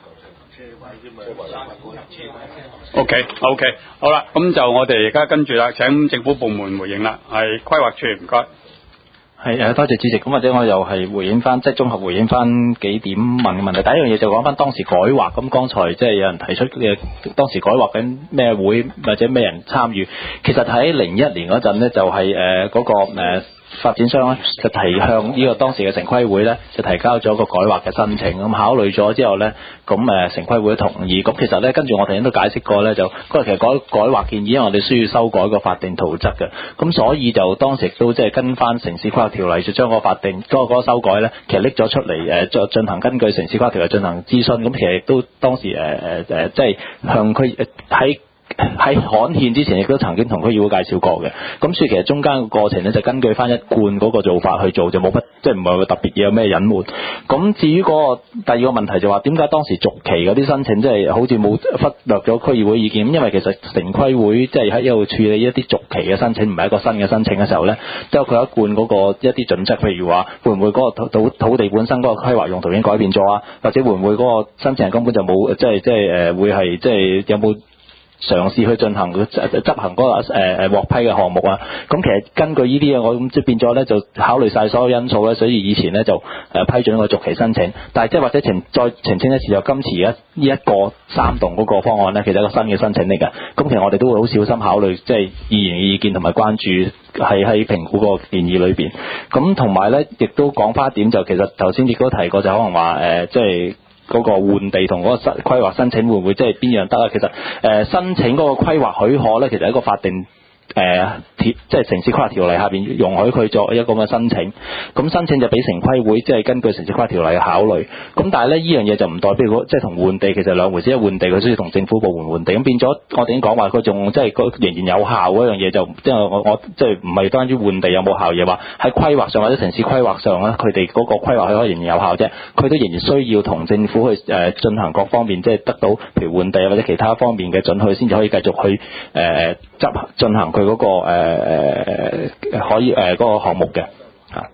？OK， 好啦，咁就我哋而家跟住啦，請政府部門回應啦，係規劃處，唔該。 係多謝主席，咁或者我又係回應翻，即係綜合回應翻幾點問嘅問題。第一樣嘢就講翻當時改劃，咁剛才即係有人提出嘅當時改劃緊咩會或者咩人參與，其實喺01年嗰陣呢，就係嗰個發展商咧就提向呢個當時嘅城規會咧就提交咗個改劃嘅申請，咁考慮咗之後咧，咁城規會同意，咁其實咧跟住我哋都解釋過咧，就嗰個其實改劃建議，因為我哋需要修改個法定圖則嘅，咁所以就當時都即係跟翻城市規劃條例，就將個法定嗰個修改咧，其實拎咗出嚟再進行根據城市規劃條例進行諮詢，咁其實亦都當時即係向區喺刊憲之前亦都曾經同區議會介紹過嘅，咁所以其實中間個過程咧就根據翻一貫嗰個做法去做，就冇乜即係唔係話特別嘢有咩隱瞞。咁至於嗰個第二個問題就話點解當時續期嗰啲申請即係好似冇忽略咗區議會意見，因為其實城規會即係喺度處理一啲續期嘅申請，唔係一個新嘅申請嘅時候咧，都有佢一貫嗰個一啲準則，譬如話會唔會嗰個土地本身嗰個規劃用途已經改變咗啊，或者會唔會嗰個申請人根本就冇即係會係即係有冇嘗試去進行執行嗰個獲批嘅項目啊，咁其實根據呢啲嘢，我咁即係變咗咧就考慮晒所有因素咧，所以以前咧就批准個續期申請，但係即係或者再澄清一次，就今次呢一個3棟嗰個方案咧，其實係一個新嘅申請嚟嘅，咁其實我哋都會好小心考慮即係議員嘅意見同埋關注喺評估個建議裏邊，咁同埋咧亦都講翻一點，就其實頭先亦都提過，就可能話即係嗰個換地同嗰個規劃申請會唔會即係邊樣得啊？其實申請嗰個規劃許可咧，其實係一個法定即係城市規劃條例下邊容許佢作一個咁嘅申請，咁申請就俾城規會即係根據城市規劃條例考慮。咁但係咧呢樣嘢就唔代表即係同換地其實兩回事，一換地佢需要同政府部門換地，咁變咗我哋已經講話佢仲即係仍然有效嗰樣嘢，就即係我即係唔係單於換地有冇效，嘢話喺規劃上或者城市規劃上咧，佢哋嗰個規劃許可仍然有效啫，佢都仍然需要同政府去進行各方面即係得到譬如換地或者其他方面嘅准許，先至可以繼續去進行佢嗰個可以嗰個項目嘅嚇。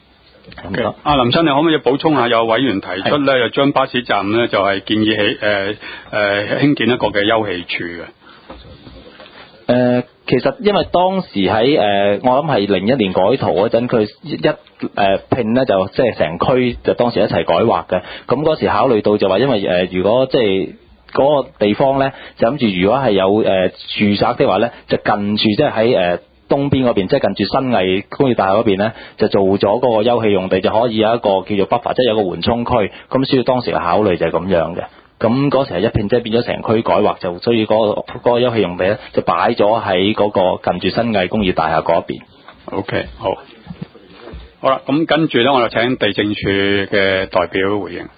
Okay. 阿林生，你可唔可以補充下？有委員提出咧，就將巴士站咧就係建議起興建一個嘅休憩處嘅。 其實因為當時喺我諗係01年改圖嗰陣，佢一拼咧就即係成區就當時一齊改劃嘅。咁嗰時考慮到就話，因為如果即係嗰個地方咧，就諗住如果係有住宅的話咧，就近住即係喺東邊嗰邊，即係近住新藝工業大廈嗰邊咧，就做咗嗰個休憩用地，就可以有一個叫做 buffer，即係有個緩衝區。咁所以當時嘅考慮就係咁樣嘅。咁嗰時係一片，即係變咗成區改劃，就所以嗰個休憩用地咧就擺咗喺嗰個近住新藝工業大廈嗰邊。 OK， 好啦，咁跟住咧，我就請地政處嘅代表回應。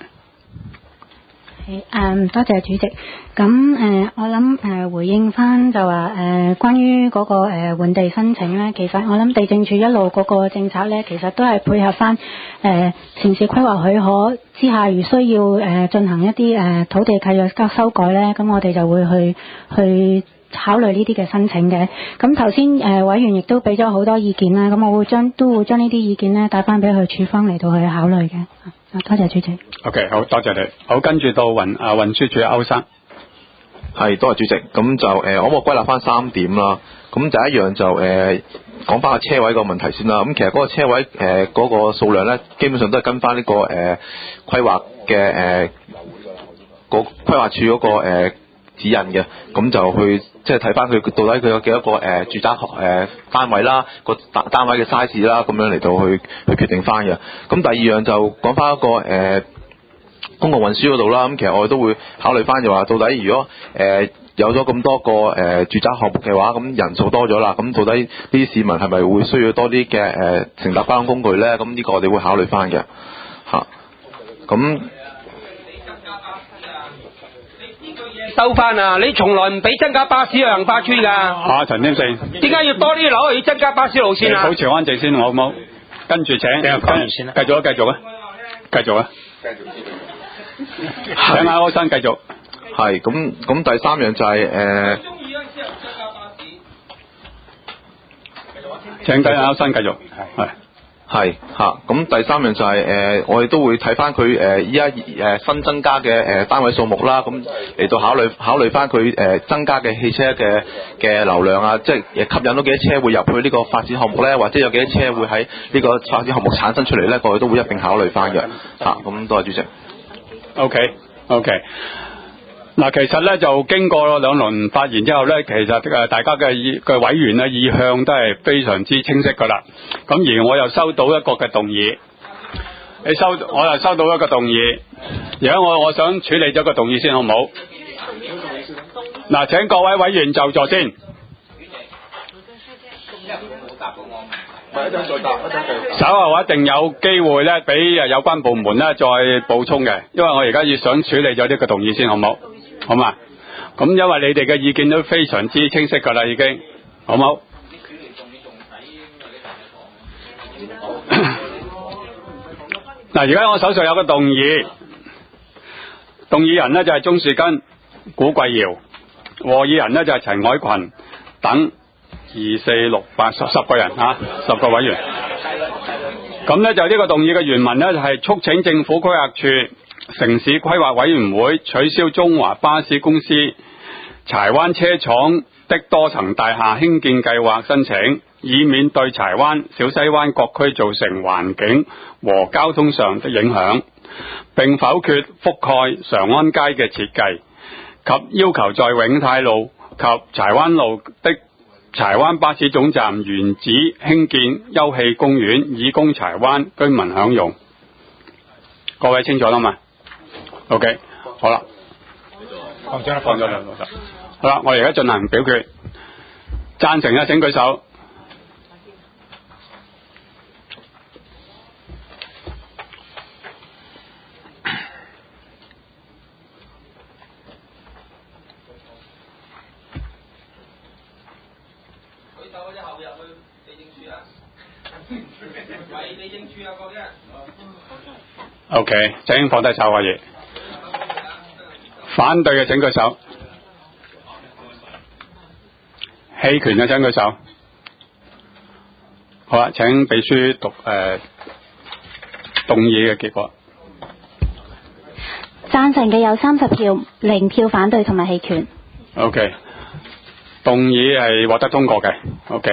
多謝主席。咁我諗回應翻就話關於嗰個換地申請咧，其實我諗地政處一路嗰個政策咧，其實都係配合翻城市規劃許可之下，如需要進行一啲土地契約修改咧，咁我哋就會去考慮呢啲嘅申請嘅。咁頭先委員亦都俾咗好多意見啦，咁我都會將呢啲意見咧帶翻俾佢處方嚟到去考慮嘅。多謝主席。 OK， 好多謝你。好，跟住到運輸署歐生。 係，多謝主席。咁就我歸納翻3點啦。咁第一樣就講翻個車位個問題先啦。咁其實嗰個車位嗰個數量咧，基本上都係跟翻呢個規劃嘅規劃署嗰個指引嘅。咁就去即係睇翻佢到底佢有幾多個住宅單位啦，個單位嘅 size 啦，咁樣嚟到去決定翻嘅。咁第二樣就講翻一個公共運輸嗰度啦。咁其實我哋都會考慮翻，就話到底如果有咗咁多個住宅項目嘅話，咁人數多咗啦，咁到底呢啲市民係咪會需要多啲嘅乘搭交通工具咧？咁呢個我哋會考慮翻嘅嚇。咁收翻啊！你從來唔俾增加巴士去杏花村㗎。 陳天勝， 點解要多啲樓要增加巴士路線啊？ 保持安靜先，好唔好？跟住請繼續啊！請阿歐生繼續。 係咁第3樣就係請阿歐生繼續。 係嚇，咁第3樣就係我哋都會睇翻佢依家新增加嘅單位數目啦，咁嚟到考慮翻佢增加嘅汽車嘅流量啊，即係吸引到幾多車會入去呢個發展項目咧，或者有幾多車會喺呢個發展項目產生出嚟咧，我哋都會一並考慮翻嘅嚇。咁多謝主席。 OK。嗱，其實咧就經過2輪發言之後咧，其實大家嘅委員咧意向都係非常之清晰噶啦。咁而我又收到一個嘅動議，我又收到一個動議。而家我想處理咗個動議先，好唔好？嗱，請各位委員就座先。稍後我一定有機會咧，俾有關部門咧再補充嘅，因為我而家要想處理咗呢個動議先，好唔好？好嘛？咁因為你哋嘅意見都非常之清晰噶啦，已經好唔好？嗱，而家我手上有個動議，動議人呢就係鍾樹根、古貴瑤，和議人呢就係陳凱群等2、4、6、8、10個人嚇，10個委員。咁呢就呢個動議嘅原文呢，就係促請政府規劃處、城市規劃委員會取消中華巴士公司柴灣車廠的多層大廈興建計劃申請，以免對柴灣、小西灣各區造成環境和交通上的影響，並否決覆蓋常安街嘅設計，及要求在永泰路及柴灣路的柴灣巴士總站原址興建休憩公園，以供柴灣居民享用。各位清楚啦嘛 ？OK， 好啦，放咗。好啦，我哋而家進行表決，贊成嘅請舉手。OK， 請放低手可以。反對嘅請舉手。棄權嘅請舉手。好啦，請秘書讀動議嘅結果。 贊成嘅有30票，0票反對同埋棄權。 OK， 動議係獲得通過嘅。OK，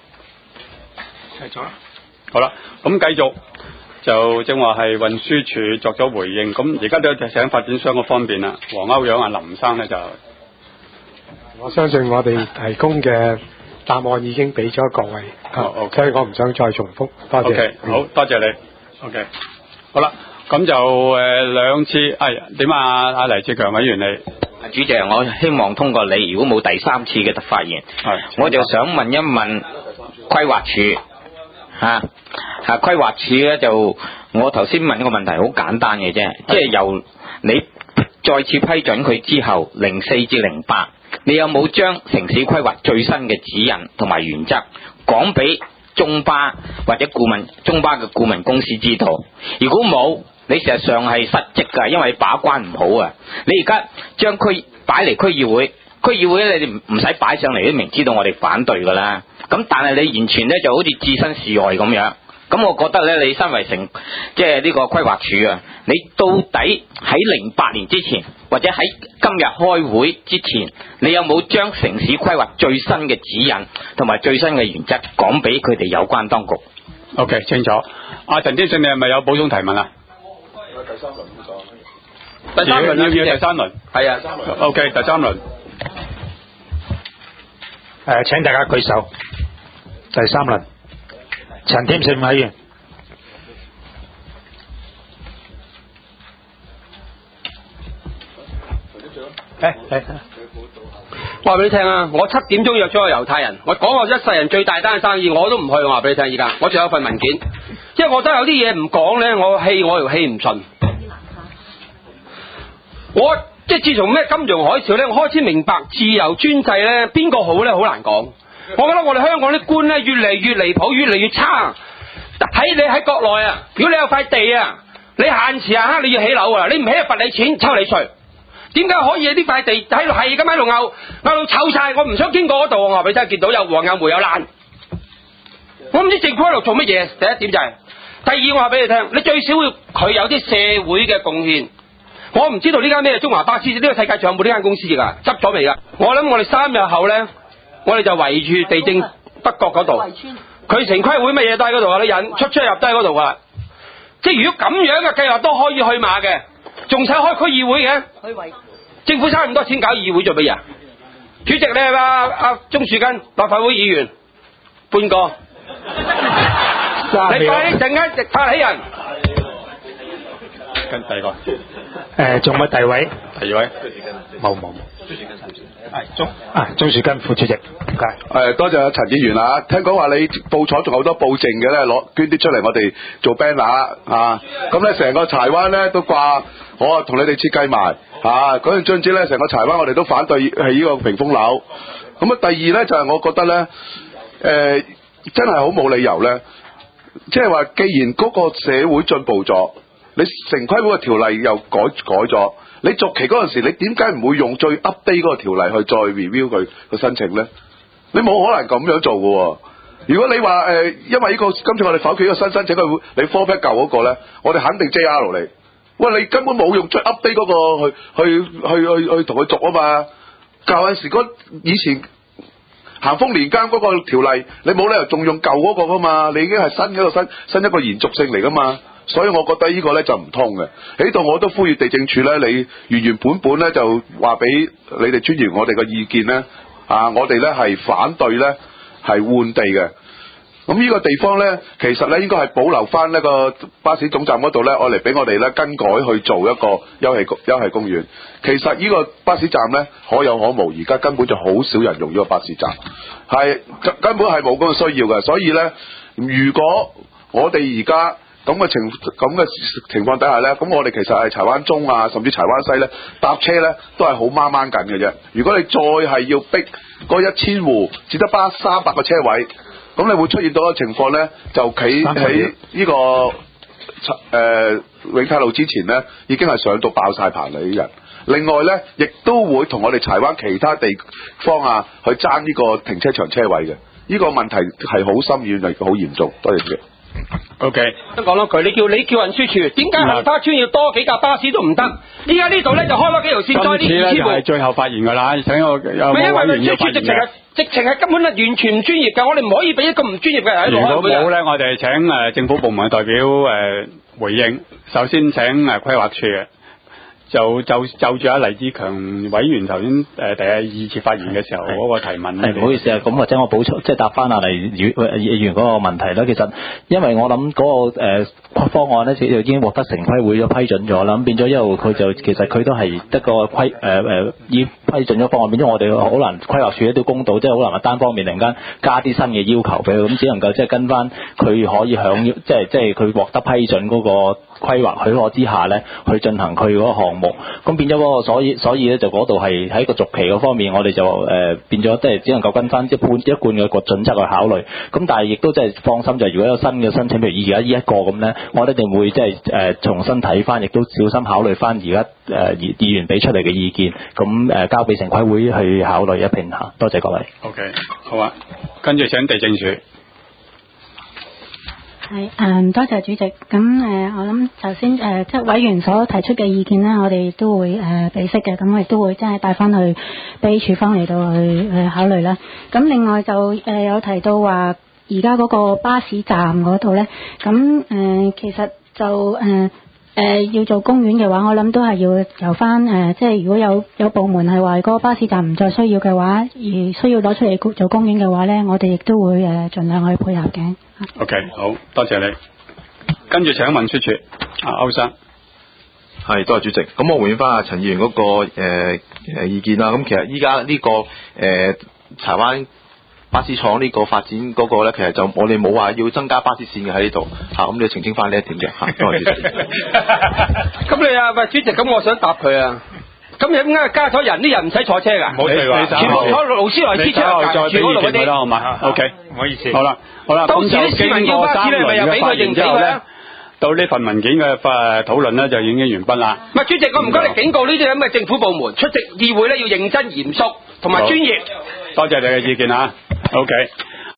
繼續啦。 好啦，咁繼續就正話係運輸署作咗回應，咁而家都有請發展商嗰方面啦，黃歐陽啊林生咧就， 我相信我哋提供嘅答案已經俾咗各位，所以我唔想再重複。多謝。 OK， 好多謝你。OK， 好啦，咁就兩次，點啊？阿黎志強委員你。 主席，我希望通過你，如果冇第三次嘅發言，我就想問一問規劃署規劃署咧，就我頭先問個問題好簡單嘅啫，即係由你再次批准佢之後04至08，你有冇將城市規劃最新嘅指引同埋原則講俾中巴或者中巴嘅顧問公司知道？如果冇，你事實上係失職㗎，因為把關唔好啊！你而家將擺嚟區議會，區議會咧你哋唔使擺上嚟，都明知道我哋反對㗎啦。咁但係你完全咧就好似置身事外咁樣。咁我覺得咧，你身為即係呢個規劃署啊，你到底喺08年之前，或者喺今日開會之前，你有冇將城市規劃最新嘅指引同埋最新嘅原則講俾佢哋有關當局 ？OK， 清楚。阿陳天信，你係咪有補充提問啊？第三輪要第三輪，係啊。OK， 第三輪。 請大家舉手。第三輪，陳天信委員。 我話俾你聽啊，我7點鐘約咗個猶太人，我講我一世人最大單嘅生意我都唔去，我話俾你聽，而家我仲有份文件，因為我覺得有啲嘢唔講咧，我條氣唔順。我即係自從咩金融海嘯咧，我開始明白自由專制咧邊個好咧好難講。我覺得我哋香港啲官咧越嚟越離譜，越嚟越差。你喺國內啊，如果你有塊地啊，你限時限刻你要起樓啊，你唔起就罰你錢抽你稅。點解可以呢塊地喺度係咁喺度拗到臭晒？我唔想經過嗰度，我話俾你聽，見到有黃有梅有爛。我唔知政府喺度做乜嘢。第一點就係，第二我話俾你聽，你最少要佢有啲社會嘅貢獻。我唔知道呢間咩中華巴士，呢個世界上有冇呢間公司㗎？執咗未㗎？我諗我哋3日後咧，我哋就圍住地政北角嗰度，佢城規會乜嘢都喺嗰度啊！啲人出入都喺嗰度㗎。即係如果咁樣嘅計劃都可以去馬嘅，仲使開區議會嘅？政府收咁多錢搞議會做乜嘢？主席你係阿鍾樹根立法會議員半個，你快啲陣間直拍起人。 跟第二個。 仲有第二位？ 第二位。 冇。鍾樹根副主席，唔該。 多謝陳議員啊！聽講話你報廠仲有好多報證嘅咧，捐啲出嚟我哋做 banner 啊！咁咧成個柴灣咧都掛，我同你哋設計埋嗰陣將之咧，成個柴灣我哋都反對係呢個屏風樓。咁啊，第二咧就係我覺得咧，真係好冇理由咧，即係話既然嗰個社會進步咗，你城規會嘅條例又改咗。你續期嗰陣時，你點解唔會用最 update 嗰個條例去再 review 佢個申請咧？你冇可能咁樣做嘅喎。如果你話因為今次我哋否決呢個新申請，你 fallback 舊嗰個咧，我哋肯定 JR 你。喂，你根本冇用最 update 嗰個去同佢續啊嘛。舊陣時以前行豐年間嗰個條例，你冇理由仲用舊嗰個噶嘛？你已經係新一個延續性嚟噶嘛。所以我覺得呢個咧就唔通嘅。喺度我都呼籲地政署咧，你原本咧就話俾你哋專員我哋嘅意見咧，我哋咧係反對咧係換地嘅。咁呢個地方咧，其實咧應該係保留翻呢個巴士總站嗰度咧，愛嚟俾我哋咧更改去做一個休憩公園。其實呢個巴士站咧可有可無，而家根本就好少人用呢個巴士站，係根本係冇咁嘅需要嘅。所以咧，如果我哋而家咁嘅情況底下咧，咁我哋其實係柴灣中啊，甚至柴灣西咧搭車咧都係好掹掹緊嘅啫。如果你再係要逼嗰1000戶只得巴300個車位，咁你會出現到嘅情況咧，就企喺呢個永泰路之前咧，已經係上到爆晒棚啦啲人。另外咧，亦都會同我哋柴灣其他地方去爭呢個停車場車位嘅。呢個問題係好深遠，亦好嚴重。多謝主席。 OK， 都講多句，你叫運輸處，點解杏花村要多幾架巴士都唔得？依家呢度咧就開多幾條線，再今次咧就係最後發言㗎啦，請我有冇委員要發言嘅？ 直情係根本係完全唔專業㗎，我哋唔可以俾一個唔專業嘅人喺度開會。 如果冇咧，我哋請政府部門嘅代表回應。首先請規劃處嘅。就住阿黎志強委員頭先第二次發言嘅時候嗰個提問咧， 唔好意思啊，咁或者我補充即係答翻阿黎議員嗰個問題啦。其實因為我諗嗰個方案咧，就已經獲得城規會咗批准咗啦，咁變咗一路佢就其實佢都係得個已批准咗方案，變咗我哋好難規劃處都公道，即係好難話單方面突然間加啲新嘅要求俾佢，咁只能夠即係跟翻佢可以即係佢獲得批准嗰個規劃許可之下咧，去進行佢嗰個項目，咁變咗嗰個所以咧就嗰度係喺個續期嗰方面，我哋就變咗即係只能夠跟翻一貫嘅個準則去考慮。咁但係亦都即係放心，就係如果有新嘅申請，譬如而家呢一個咁咧，我哋一定會即係重新睇翻，亦都小心考慮翻而家議員俾出嚟嘅意見，咁交俾城規會去考慮一評下。多謝各位。 OK， 好啊，跟住請地政署。 係多謝主席。咁我諗頭先即係委員所提出嘅意見咧，我哋都會俾悉嘅，咁我亦都會即係帶翻去俾處方嚟到去考慮啦。咁另外就有提到話而家嗰個巴士站嗰度咧，咁其實就要做公園嘅話，我諗都係要由翻即係如果有部門係話嗰個巴士站唔再需要嘅話，而需要攞出嚟做公園嘅話咧，我哋亦都會盡量去配合嘅。 OK， 好多謝你。跟住請運輸處歐生。 係，多謝主席。咁我回應翻阿陳議員嗰個意見啦。咁其實依家呢個柴灣巴士廠呢個發展嗰個咧，其實就我哋冇話要增加巴士線嘅喺呢度嚇，咁你澄清翻呢一點啫嚇。多謝主席。 咁你啊，喂主席，咁我想答佢啊。咁點解加咗人？啲人唔使坐車㗎？ 冇錯㗎， 全部坐勞斯萊斯車架住嗰度嗰啲。 好嘛 ？OK， 唔好意思。好啦， 到時啲市民要巴士咧，咪又俾佢認咗佢。 到呢份文件嘅討論咧，就已經完畢啦。 唔係主席，我唔該你警告呢啲咁嘅政府部門出席議會咧，要認真嚴肅同埋專業。 多謝你嘅意見嚇。OK。